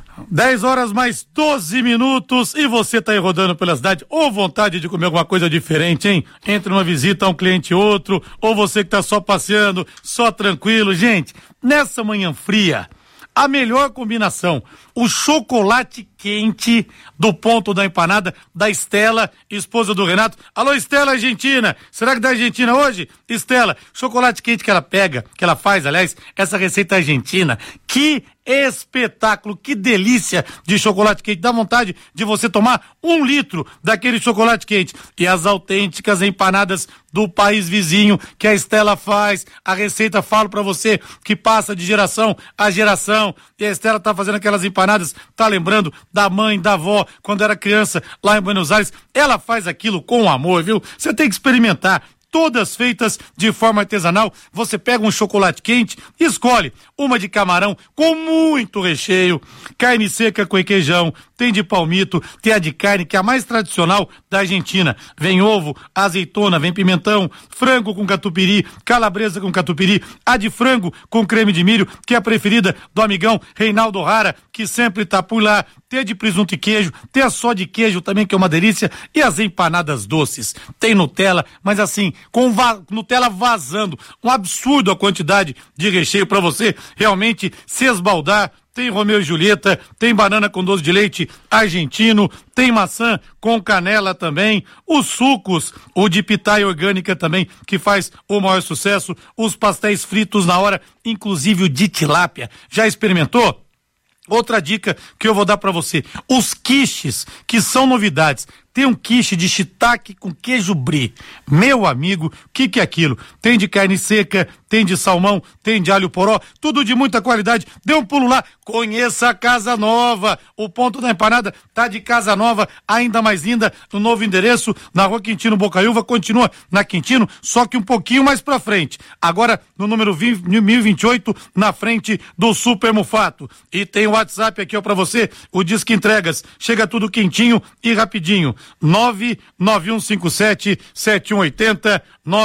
10h mais 12 e você tá aí rodando pela cidade, ou vontade de comer alguma coisa diferente, hein? Entre uma visita a um cliente e outro, ou você que tá só passeando, só tranquilo. Gente, nessa manhã fria, a melhor combinação, o chocolate quente do ponto da empanada da Estela, esposa do Renato. Alô, Estela Argentina, será que da Argentina hoje? Estela, chocolate quente que ela faz, aliás, essa receita argentina, que espetáculo, que delícia de chocolate quente, dá vontade de você tomar 1 litro daquele chocolate quente. E as autênticas empanadas do país vizinho que a Estela faz, a receita, falo pra você, que passa de geração a geração, e a Estela tá fazendo aquelas empanadas, tá lembrando da mãe, da avó, quando era criança lá em Buenos Aires, ela faz aquilo com amor, viu? Você tem que experimentar. Todas feitas de forma artesanal. Você pega um chocolate quente e escolhe uma de camarão com muito recheio, carne seca com requeijão, tem de palmito, tem a de carne, que é a mais tradicional da Argentina. Vem ovo, azeitona, vem pimentão, frango com catupiry, calabresa com catupiry, a de frango com creme de milho, que é a preferida do amigão Reinaldo Rara, que sempre tá por lá. Tem a de presunto e queijo, tem a só de queijo também, que é uma delícia, e as empanadas doces. Tem Nutella, mas assim, com Nutella vazando, um absurdo a quantidade de recheio para você realmente se esbaldar. Tem Romeu e Julieta, tem banana com doce de leite argentino, tem maçã com canela também, os sucos, o de pitaia orgânica também, que faz o maior sucesso, os pastéis fritos na hora, inclusive o de tilápia. Já experimentou? Outra dica que eu vou dar para você, os quiches, que são novidades. Tem um quiche de shiitake com queijo brie. Meu amigo, o que é aquilo? Tem de carne seca, tem de salmão, tem de alho poró, tudo de muita qualidade. Dê um pulo lá, conheça a Casa Nova. O ponto da empanada tá de Casa Nova, ainda mais linda, no novo endereço, na Rua Quintino Bocaiúva, continua na Quintino, só que um pouquinho mais pra frente. Agora, no número 1028, na frente do Super Mufato. E tem o WhatsApp aqui, ó, pra você, o Disque Entregas. Chega tudo quentinho e rapidinho. 99157-7180,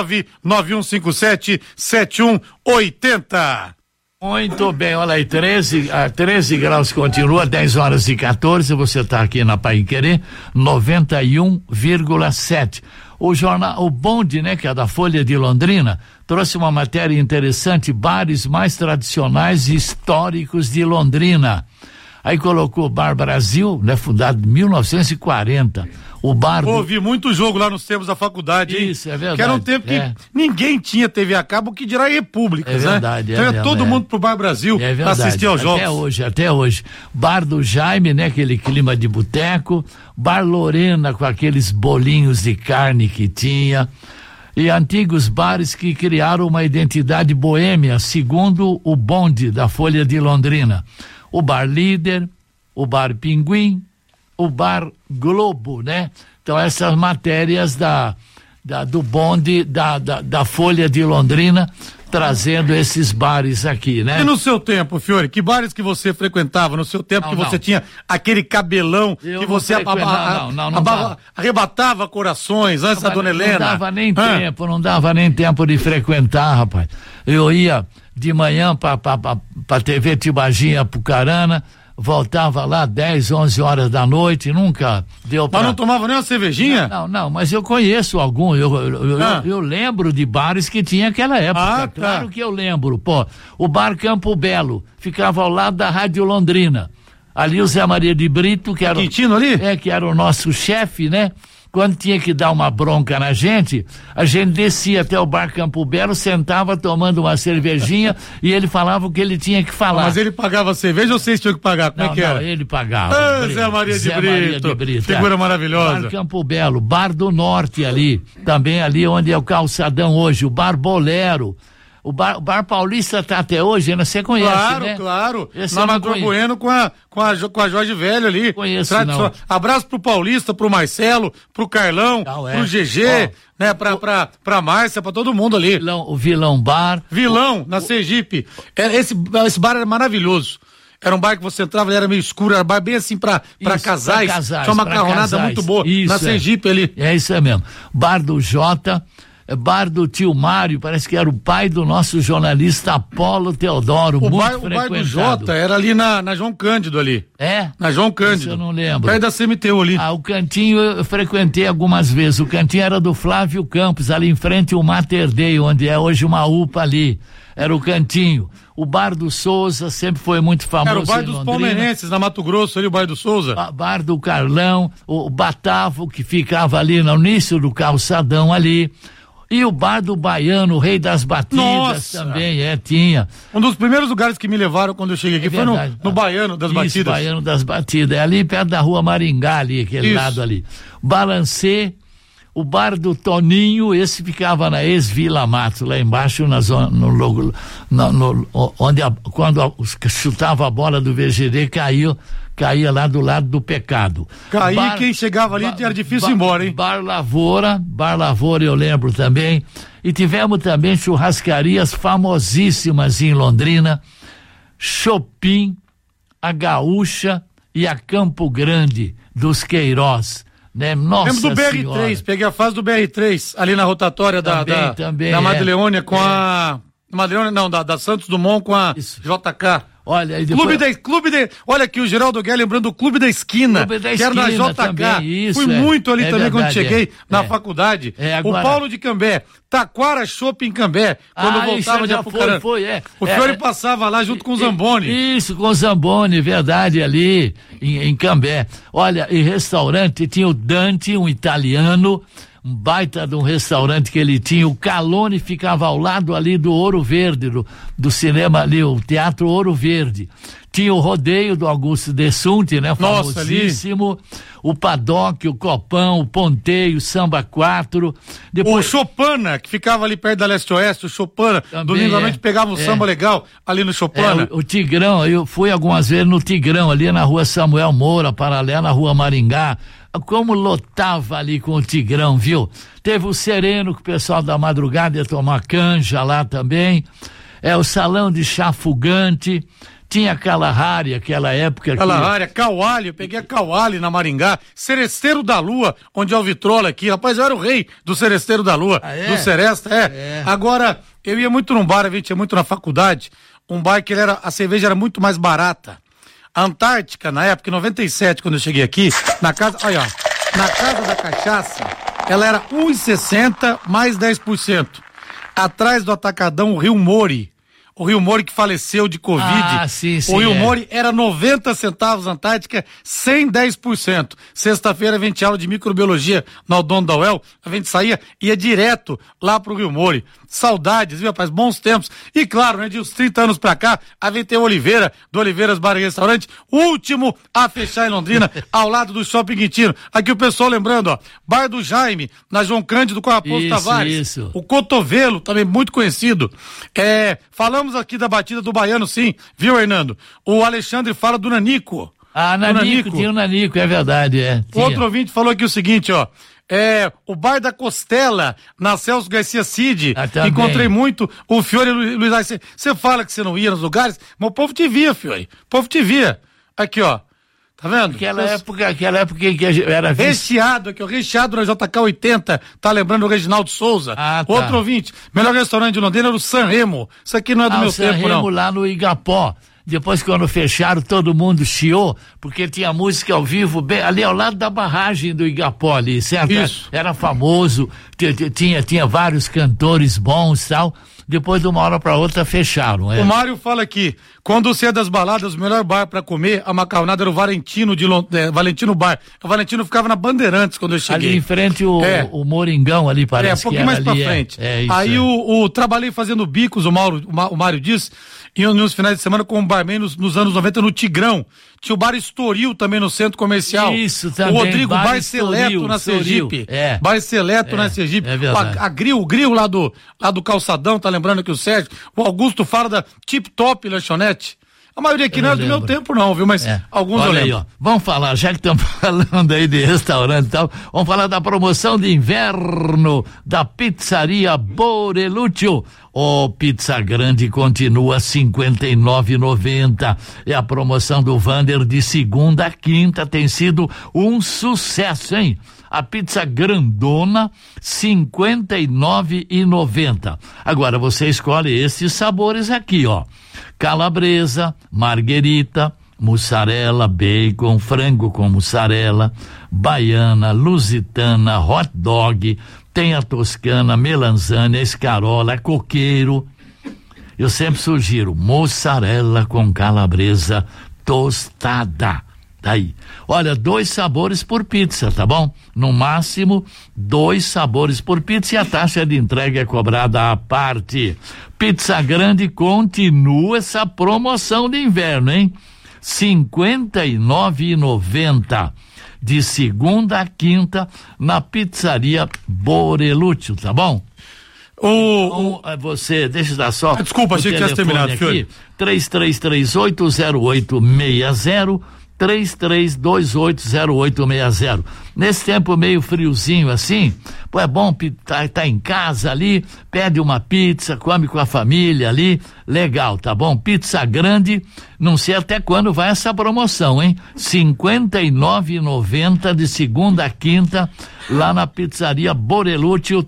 99157-7180. Muito bem, olha aí, 13 graus continua, 10h14, você está aqui na Paiquerê 91,7. O jornal, o Bonde, né, que é da Folha de Londrina, trouxe uma matéria interessante, bares mais tradicionais e históricos de Londrina. Aí colocou o Bar Brasil, né, fundado em 1940. O bar. Vi muito jogo lá nos tempos da faculdade, hein? Isso, é verdade. Que era um tempo que ninguém tinha TV a cabo, que dirá repúblicas, né? Verdade, então ia todo mundo pro Bar Brasil pra assistir aos jogos. Até hoje. Bar do Jaime, né? Aquele clima de boteco. Bar Lorena, com aqueles bolinhos de carne que tinha. E antigos bares que criaram uma identidade boêmia, segundo o Bonde da Folha de Londrina. O Bar Líder, o Bar Pinguim, o Bar Globo, né? Então essas matérias do Bonde da Folha de Londrina, trazendo esses bares aqui, né? E no seu tempo, Fiore, que bares que você frequentava no seu tempo, que você tinha aquele cabelão que você arrebatava corações antes da Dona Helena? Não dava nem tempo de frequentar, rapaz. Eu ia de manhã pra TV Tibaginha Pucarana, voltava lá 10, 11 horas da noite, nunca deu pra... Mas não tomava nem uma cervejinha? Não, mas eu conheço algum, eu lembro de bares que tinha aquela época, claro que eu lembro, o Bar Campo Belo, ficava ao lado da Rádio Londrina, ali o Zé Maria de Brito, que era... Quintino ali? Que era o nosso chefe, né? Quando tinha que dar uma bronca na gente, a gente descia até o Bar Campo Belo, sentava tomando uma cervejinha e ele falava o que ele tinha que falar. Mas ele pagava a cerveja ou vocês tinham que pagar? Como é que era? Não, ele pagava. Zé Maria de Brito. Figura maravilhosa. Bar Campo Belo, Bar do Norte ali, também ali onde é o calçadão hoje, o Bar Bolero. O bar Paulista tá até hoje, né? Você conhece, né? Claro. Na Maduro Bueno com a Jorge Velho ali. Conheço, não. Abraço pro Paulista, pro Marcelo, pro Carlão, pro GG, né? Pra Márcia, pra todo mundo ali. O Vilão Bar. Na Sergipe. Esse bar era maravilhoso. Era um bar que você entrava, ele era meio escuro, era um bar bem assim pra casais. Tinha uma macarronada muito boa. Na Sergipe ali. É isso aí mesmo. Bar do Jota. Bar do tio Mário, parece que era o pai do nosso jornalista Apolo Teodoro, muito frequentado. O bar do Jota era ali na João Cândido ali. Na João Cândido. Isso eu não lembro. Perto da CMTU ali. O Cantinho eu frequentei algumas vezes, o Cantinho era do Flávio Campos, ali em frente ao Mater Dei, onde é hoje uma UPA ali, era o Cantinho. O Bar do Souza sempre foi muito famoso. Era o Bar dos Palmeirenses, na Mato Grosso, ali o Bar do Souza. Bar do Carlão, o Batavo, que ficava ali no início do calçadão ali. E o Bar do Baiano, o Rei das Batidas, também, tinha. Um dos primeiros lugares que me levaram quando eu cheguei aqui foi no Baiano das Batidas. Baiano das Batidas, é ali perto da Rua Maringá, ali, aquele lado ali. Balancê, o Bar do Toninho, esse ficava na ex-Vila Matos, lá embaixo, na zona, onde quando chutava a bola do VGD, caía lá do lado do Pecado. Quem chegava ali era difícil ir embora, hein? Bar Lavoura eu lembro também. E tivemos também churrascarias famosíssimas em Londrina, Chopin, a Gaúcha e a Campo Grande dos Queiroz, né? Nossa Lembro do BR3, senhora. Peguei a fase do BR3 ali na rotatória da Madeleônia com a Madeleônia, não, da Santos Dumont com a JK. Olha, e depois... Olha aqui o Geraldo Guerra lembrando do Clube da Esquina, que era na JK. Também, fui muito ali também quando cheguei na faculdade. Agora... O Paulo de Cambé, Taquara Shopping Cambé, quando eu voltava de Apucarana. O Fiore passava lá junto com o Zamboni. Isso, com o Zamboni, verdade, ali em Cambé. Olha, e restaurante, tinha o Dante, um italiano, um baita de um restaurante que ele tinha, o Calone ficava ao lado ali do Ouro Verde, do cinema ali, o Teatro Ouro Verde. Tinha o rodeio do Augusto Dessunti, né? Famosíssimo. O Paddock, o Copão, o Ponteio, o Samba 4. Depois... O Chopana, que ficava ali perto da Leste-Oeste, o Chopana, domingo à noite pegava um samba legal ali no Chopana. O Tigrão, eu fui algumas vezes no Tigrão, ali na Rua Samuel Moura, paralela à Rua Maringá. Como lotava ali com o Tigrão, viu? Teve o Sereno, que o pessoal da madrugada ia tomar canja lá também. O Salão de Chá Fugante. Tinha Kalahari, aquela época. Kalahari, Kauali, eu peguei a Kauali na Maringá. Seresteiro da Lua, onde é o Vitrola aqui. Rapaz, eu era o rei do Seresteiro da Lua. Do Seresta, Agora, eu ia muito num bar, a gente ia muito na faculdade. Um bar que a cerveja era muito mais barata. A Antártica, na época, em 97, quando eu cheguei aqui, na casa da cachaça, ela era 1,60 mais 10%. Atrás do Atacadão, o Rio Mori. O Rio Mori que faleceu de Covid. Sim, o Rio Mori era 90 centavos Antártica, 110%. Sexta-feira a gente tinha aula de microbiologia no Aldon da UEL, a gente saía, ia direto lá pro Rio Mori. Saudades, viu, rapaz? Bons tempos. E claro, né, de uns 30 anos pra cá, a gente tem o Oliveira, do Oliveiras Bar e Restaurante, último a fechar em Londrina, ao lado do Shopping Quintino. Aqui o pessoal lembrando, ó, Bar do Jaime, na João Cândido com a Raposo Tavares. Isso. O Cotovelo, também muito conhecido. Falamos aqui da batida do Baiano, sim, viu, Hernando? O Alexandre fala do Nanico. Nanico, tinha o Nanico, é verdade, Outro ouvinte falou aqui o seguinte, ó, o Bar da Costela, na Celso Garcia Cid, encontrei muito o Fiore Luiz Arce. Você fala que você não ia nos lugares, mas o povo te via, Fiore, o povo te via. Aqui, ó, tá vendo? Aquela época que era recheado aqui, ó, recheado na JK 80, tá lembrando o Reginaldo Souza. Outro ouvinte, melhor restaurante de Londrina era o San Remo. Isso aqui não é do meu tempo, não. San Remo lá no Igapó. Depois, quando fecharam, todo mundo chiou, porque tinha música ao vivo bem ali ao lado da barragem do Igapó ali, certo? Isso. Era famoso, tinha vários cantores bons e tal. Depois, de uma hora para outra, fecharam. O Mário fala aqui, quando você é das baladas, o melhor bar para comer, a macarronada era o Valentino Valentino Bar. O Valentino ficava na Bandeirantes quando eu cheguei. Ali em frente o Moringão ali, parece um pouquinho mais pra frente. Aí trabalhei fazendo bicos, o Mário diz, e nos finais de semana com um barman nos anos 90 no Tigrão. Tinha o Bar Estoril também no centro comercial. Isso também. O Rodrigo, Bar Seleto na Sergipe. Bar Seleto na Sergipe. É verdade. O Grill lá do Calçadão, tá lembrando aqui o Sérgio. O Augusto fala da Tip Top Lanchonete. A maioria aqui não é do meu tempo não, viu? Mas alguns eu lembro. Aí, ó. Vamos falar, já que estamos falando aí de restaurante e tal, vamos falar da promoção de inverno da Pizzaria Borelúcio. Pizza grande continua R$59,90. É a promoção do Vander de segunda a quinta, tem sido um sucesso, hein? A pizza grandona, R$59,90. Agora você escolhe esses sabores aqui, ó. Calabresa, marguerita, mussarela, bacon, frango com mussarela, baiana, lusitana, hot dog, tem a toscana, melanzana, escarola, coqueiro. Eu sempre sugiro mussarela com calabresa tostada. Daí, olha, 2 sabores por pizza, tá bom? No máximo, 2 sabores por pizza e a taxa de entrega é cobrada à parte. Pizza grande continua essa promoção de inverno, hein? R$59,90 de segunda a quinta na Pizzaria Borelúcio, tá bom? Você, deixa eu dar só. Desculpa, achei que tinha terminado, Fiore. 33280860 33280860. Nesse tempo meio friozinho assim, pô, é bom tá em casa ali, pede uma pizza, come com a família ali, legal, tá bom? Pizza grande, não sei até quando vai essa promoção, hein? R$59,90 de segunda a quinta, lá na Pizzaria Borelúcio,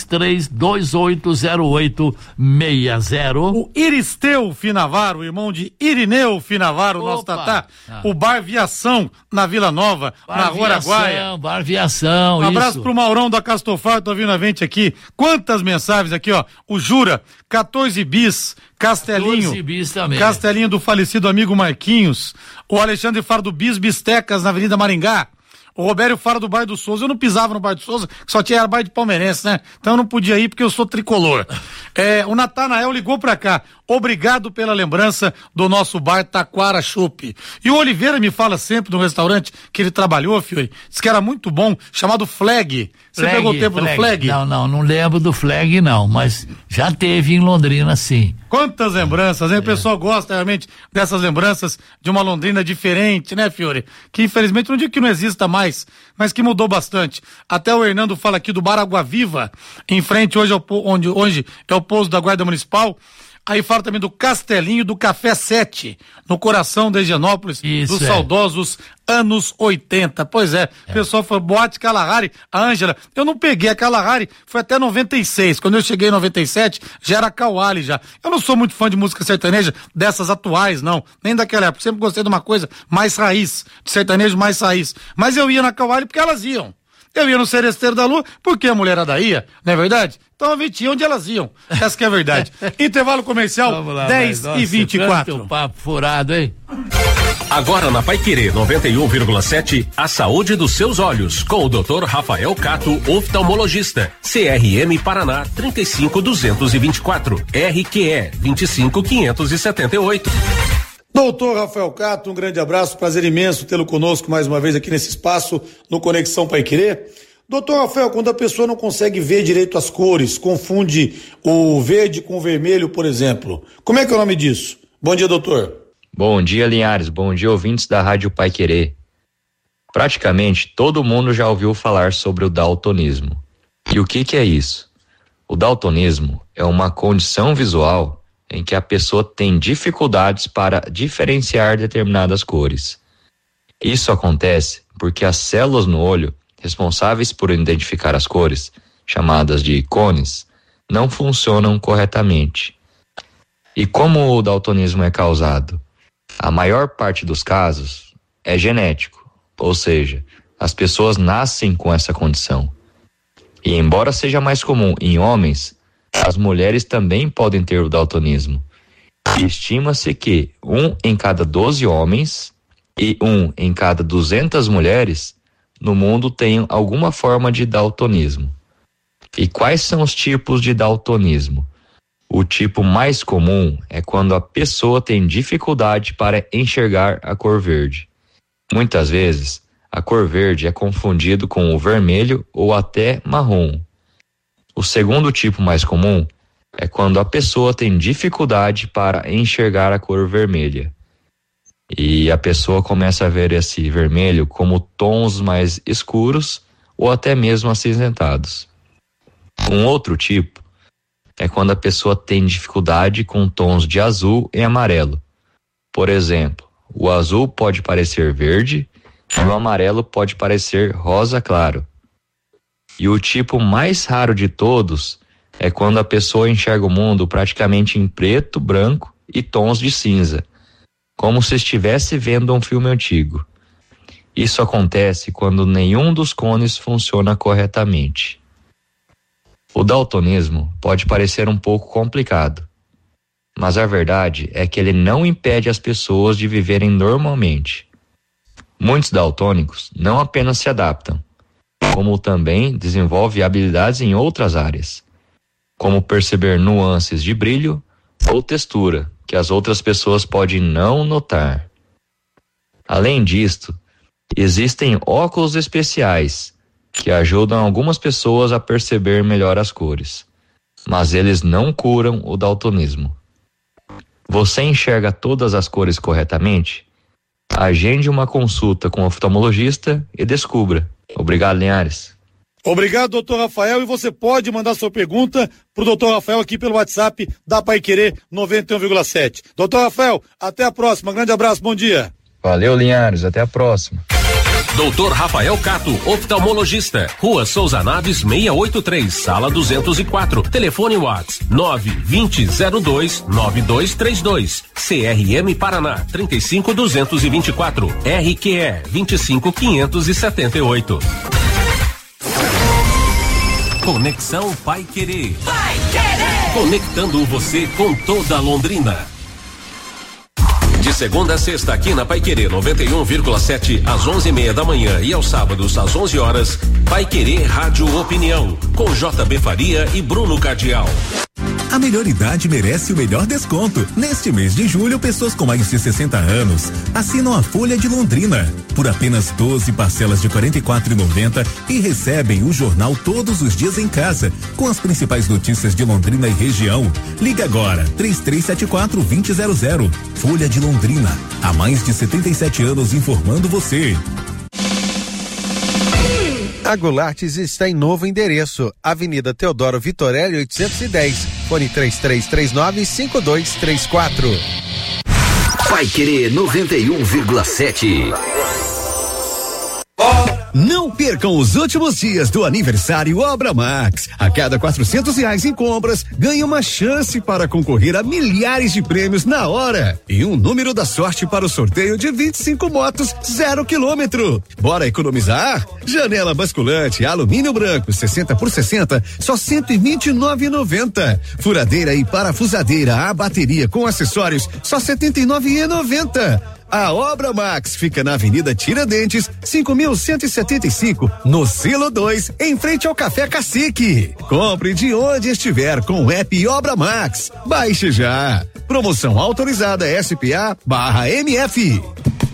33280860. O Iristeu Finavaro, irmão de Irineu Finavaro, nosso tatá, o Bar Viação, na Vila Nova, na Rua Araguaia. Bar Viação, um abraço pro Maurão da Castofar, tô ouvindo a gente aqui. Quantas mensagens aqui, ó. O Jura, 14 bis, Castelinho. 14 bis também. Castelinho do falecido amigo Marquinhos. O Alexandre fala do Bis Bistecas, na Avenida Maringá. O Robério fala do Bar do Souza. Eu não pisava no Bar do Souza, que só tinha bar de palmeirense, né? Então eu não podia ir porque eu sou tricolor. O Natanael ligou pra cá. Obrigado pela lembrança do nosso bar Taquara Chopp. E o Oliveira me fala sempre do restaurante que ele trabalhou, Fiore. Diz que era muito bom, chamado Flag. Você pegou o tempo do Flag? Não lembro do Flag não, mas já teve em Londrina sim. Quantas lembranças, hein? O pessoal gosta realmente dessas lembranças de uma Londrina diferente, né, Fiore? Que infelizmente não digo que não exista mais, mas que mudou bastante. Até o Hernando fala aqui do Bar Água Viva, em frente hoje onde é o pouso da Guarda Municipal. Aí fala também do Castelinho do Café 7, no coração da Higienópolis, dos saudosos anos 80. Pois é, o pessoal foi Boate Kalahari, a Ângela. Eu não peguei a Kalahari, foi até 96. Quando eu cheguei em 97, já era Kauali já. Eu não sou muito fã de música sertaneja dessas atuais, não. Nem daquela época. Sempre gostei de uma coisa mais raiz, de sertanejo mais raiz. Mas eu ia na Kauali porque elas iam. Eu ia no Seresteiro da Lua, porque a mulherada ia, não é verdade? Então a gente ia onde elas iam. Essa que é a verdade. Intervalo comercial, lá, 10h24. Papo furado, hein? Agora na Paiquerê 91,7, a saúde dos seus olhos, com o Dr. Rafael Cato, oftalmologista. CRM Paraná 35224, RQE 25578. Doutor Rafael Cato, um grande abraço, prazer imenso tê-lo conosco mais uma vez aqui nesse espaço no Conexão Paiquerê. Doutor Rafael, quando a pessoa não consegue ver direito as cores, confunde o verde com o vermelho, por exemplo, como é que é o nome disso? Bom dia, doutor. Bom dia, Linhares. Bom dia, ouvintes da Rádio Paiquerê. Praticamente todo mundo já ouviu falar sobre o daltonismo. E o que é isso? O daltonismo é uma condição visual em que a pessoa tem dificuldades para diferenciar determinadas cores. Isso acontece porque as células no olho, responsáveis por identificar as cores, chamadas de cones, não funcionam corretamente. E como o daltonismo é causado? A maior parte dos casos é genético, ou seja, as pessoas nascem com essa condição. E embora seja mais comum em homens, as mulheres também podem ter o daltonismo. Estima-se que 1 em cada 12 homens e 1 em cada 200 mulheres no mundo tenham alguma forma de daltonismo. E quais são os tipos de daltonismo? O tipo mais comum é quando a pessoa tem dificuldade para enxergar a cor verde. Muitas vezes, a cor verde é confundido com o vermelho ou até marrom. O segundo tipo mais comum é quando a pessoa tem dificuldade para enxergar a cor vermelha. E a pessoa começa a ver esse vermelho como tons mais escuros ou até mesmo acinzentados. Um outro tipo é quando a pessoa tem dificuldade com tons de azul e amarelo. Por exemplo, o azul pode parecer verde e o amarelo pode parecer rosa claro. E o tipo mais raro de todos é quando a pessoa enxerga o mundo praticamente em preto, branco e tons de cinza, como se estivesse vendo um filme antigo. Isso acontece quando nenhum dos cones funciona corretamente. O daltonismo pode parecer um pouco complicado, mas a verdade é que ele não impede as pessoas de viverem normalmente. Muitos daltônicos não apenas se adaptam, como também desenvolvem habilidades em outras áreas, como perceber nuances de brilho ou textura que as outras pessoas podem não notar. Além disto, existem óculos especiais que ajudam algumas pessoas a perceber melhor as cores, mas eles não curam o daltonismo. Você enxerga todas as cores corretamente? Agende uma consulta com o oftalmologista e descubra. Obrigado, Linhares. Obrigado, doutor Rafael, e você pode mandar sua pergunta pro doutor Rafael aqui pelo WhatsApp da Paiquerê 91,7. Doutor Rafael, até a próxima, grande abraço, bom dia. Valeu, Linhares, até a próxima. Doutor Rafael Cato, oftalmologista, Rua Souza Naves 683, sala 204, telefone WhatsApp 920029232, CRM Paraná 35224, RQE 25578. Conexão Paiquerê. Conectando você com toda Londrina. De segunda a sexta aqui na Paiquerê 91,7 às 11:30 da manhã e aos sábados às 11 horas, Paiquerê Rádio Opinião com JB Faria e Bruno Cardial. A melhor idade merece o melhor desconto. Neste mês de julho, pessoas com mais de 60 anos assinam a Folha de Londrina por apenas 12 parcelas de R$ 44,90 e recebem o jornal todos os dias em casa, com as principais notícias de Londrina e região. Liga agora, 3374-2000. Folha de Londrina, há mais de 77 anos informando você. A Goulartes está em novo endereço, Avenida Teodoro Vitorelli 810, fone 3339-5234. Paiquerê 91,7. Não percam os últimos dias do aniversário Obra Max. A cada R$400 em compras, ganhe uma chance para concorrer a milhares de prêmios na hora e um número da sorte para o sorteio de 25 motos 0 km. Bora economizar? Janela basculante alumínio branco 60 por 60, só R$129,90. Furadeira e parafusadeira a bateria com acessórios, só R$79,90. A Obra Max fica na Avenida Tiradentes, 5.175, no Silo 2, em frente ao Café Cacique. Compre de onde estiver com o app Obra Max. Baixe já. Promoção autorizada SPA/MF.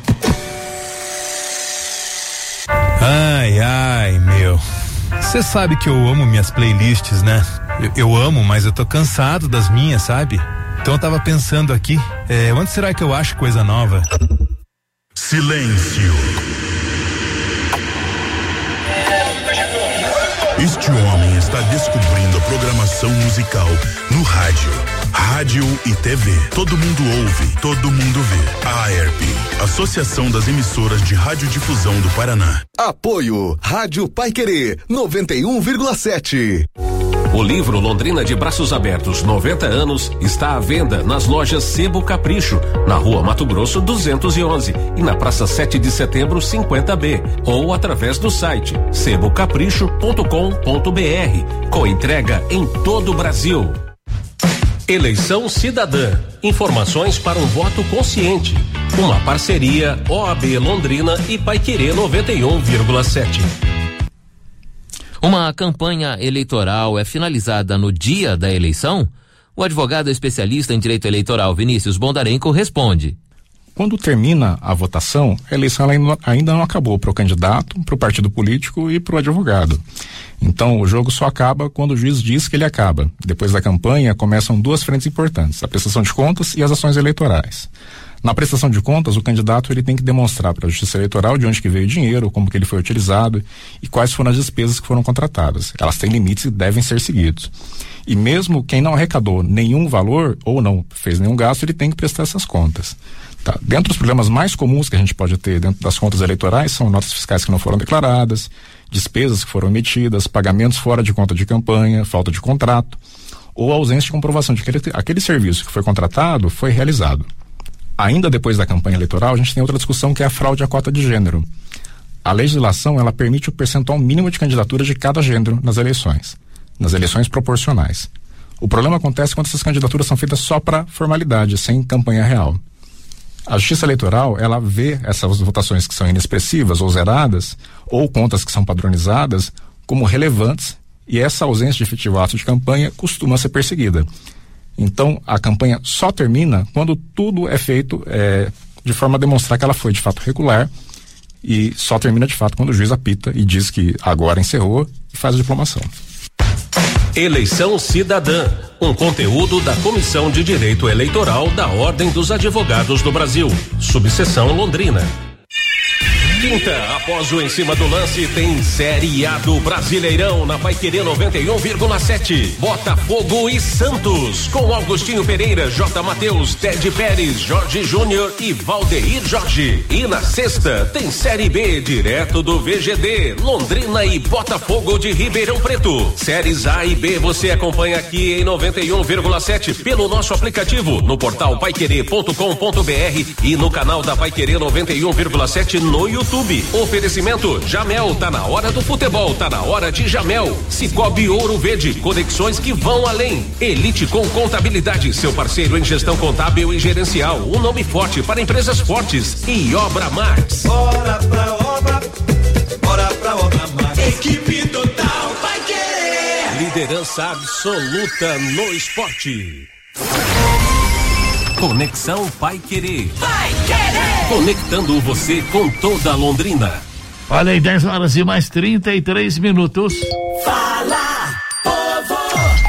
Ai, meu. Você sabe que eu amo minhas playlists, né? Eu amo, mas eu tô cansado das minhas, sabe? Então eu tava pensando aqui, onde será que eu acho coisa nova? Silêncio. Este homem está descobrindo a programação musical no rádio e TV. Todo mundo ouve, todo mundo vê. A AERP, Associação das Emissoras de Radiodifusão do Paraná. Apoio Rádio Paiquerê 91,7. O livro Londrina de Braços Abertos 90 anos está à venda nas lojas Sebo Capricho, na Rua Mato Grosso 211 e na Praça 7 de Setembro 50B, ou através do site sebocapricho.com.br, com entrega em todo o Brasil. Eleição Cidadã. Informações para um voto consciente. Uma parceria OAB Londrina e Paiquerê 91,7. Uma campanha eleitoral é finalizada no dia da eleição? O advogado especialista em direito eleitoral Vinícius Bondarenko responde. Quando termina a votação, a eleição ainda não acabou para o candidato, para o partido político e para o advogado. Então, o jogo só acaba quando o juiz diz que ele acaba. Depois da campanha, começam duas frentes importantes, a prestação de contas e as ações eleitorais. Na prestação de contas, o candidato ele tem que demonstrar para a Justiça Eleitoral de onde que veio o dinheiro, como que ele foi utilizado e quais foram as despesas que foram contratadas. Elas têm limites e devem ser seguidos. E mesmo quem não arrecadou nenhum valor ou não fez nenhum gasto, ele tem que prestar essas contas. Tá? Dentro dos problemas mais comuns que a gente pode ter dentro das contas eleitorais são notas fiscais que não foram declaradas, despesas que foram emitidas, pagamentos fora de conta de campanha, falta de contrato ou ausência de comprovação de que aquele serviço que foi contratado foi realizado. Ainda depois da campanha eleitoral, a gente tem outra discussão que é a fraude à cota de gênero. A legislação, ela permite o percentual mínimo de candidaturas de cada gênero nas eleições proporcionais. O problema acontece quando essas candidaturas são feitas só para formalidade, sem campanha real. A Justiça Eleitoral, ela vê essas votações que são inexpressivas ou zeradas, ou contas que são padronizadas, como relevantes, e essa ausência de efetivo ato de campanha costuma ser perseguida. Então, a campanha só termina quando tudo é feito de forma a demonstrar que ela foi de fato regular, e só termina de fato quando o juiz apita e diz que agora encerrou e faz a diplomação. Eleição Cidadã, um conteúdo da Comissão de Direito Eleitoral da Ordem dos Advogados do Brasil, subseção Londrina. Quinta, após o Em Cima do Lance, tem Série A do Brasileirão na Paiquerê 91,7. Botafogo e Santos, com Augustinho Pereira, J. Matheus, Ted Pérez, Jorge Júnior e Valdeir Jorge. E na sexta, tem Série B, direto do VGD, Londrina e Botafogo de Ribeirão Preto. Séries A e B você acompanha aqui em 91,7 pelo nosso aplicativo, no portal paiquerê.com.br e no canal da Paiquerê 91,7 no YouTube. Oferecimento Jamel, tá na hora do futebol, tá na hora de Jamel. Cicobi Ouro Verde, conexões que vão além. Elite com Contabilidade, seu parceiro em gestão contábil e gerencial, um nome forte para empresas fortes. E Obra Max. Bora pra obra Max. Equipe total vai querer. Liderança absoluta no esporte. Conexão Paiquerê. Conectando você com toda a Londrina. Olha aí, 10 horas e mais 33 minutos. Fala, povo!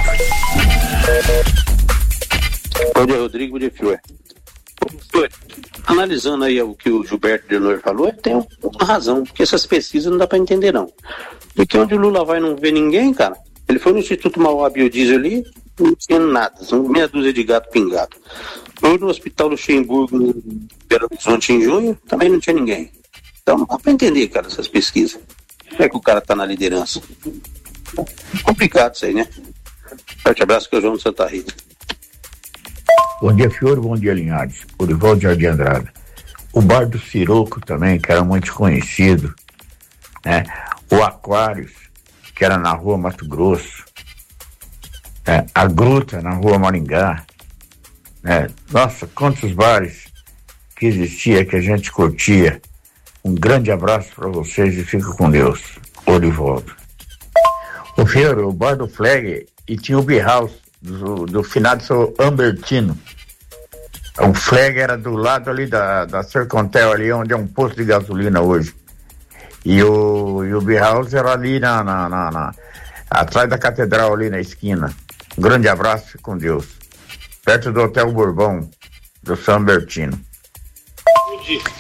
Bom dia, Rodrigo, bom dia, Fiore. Analisando aí o que o Gilberto Leonor falou, ele tem uma razão, porque essas pesquisas não dá pra entender, não. Porque onde o Lula vai não vê ninguém, cara. Ele foi no Instituto Mauá Biodiesel ali, não tinha nada, são meia dúzia de gato pingado. Foi no Hospital Luxemburgo, em Belo Horizonte, em junho, também não tinha ninguém. Então não dá pra entender, cara, essas pesquisas. Como é que o cara tá na liderança? Complicado isso aí, né? Forte abraço, que é o João de Santa Rita. Bom dia, Fiore, bom dia, Linhares. Orivaldo Jardim Andrada. O bar do Siroco também, que era muito conhecido, né? O Aquários, que era na rua Mato Grosso, a Gruta, na rua Maringá, né? Nossa, quantos bares que existia, que a gente curtia. Um grande abraço para vocês e fica com Deus. Orivaldo. O Fiore, o bar do Flag, e tinha o Behouse do finado seu Ambertino. O Flag era do lado ali da Sercontel, ali onde é um posto de gasolina hoje. E o Behouse era ali atrás da catedral, ali na esquina. Um grande abraço com Deus. Perto do Hotel Bourbon, do São Bertino.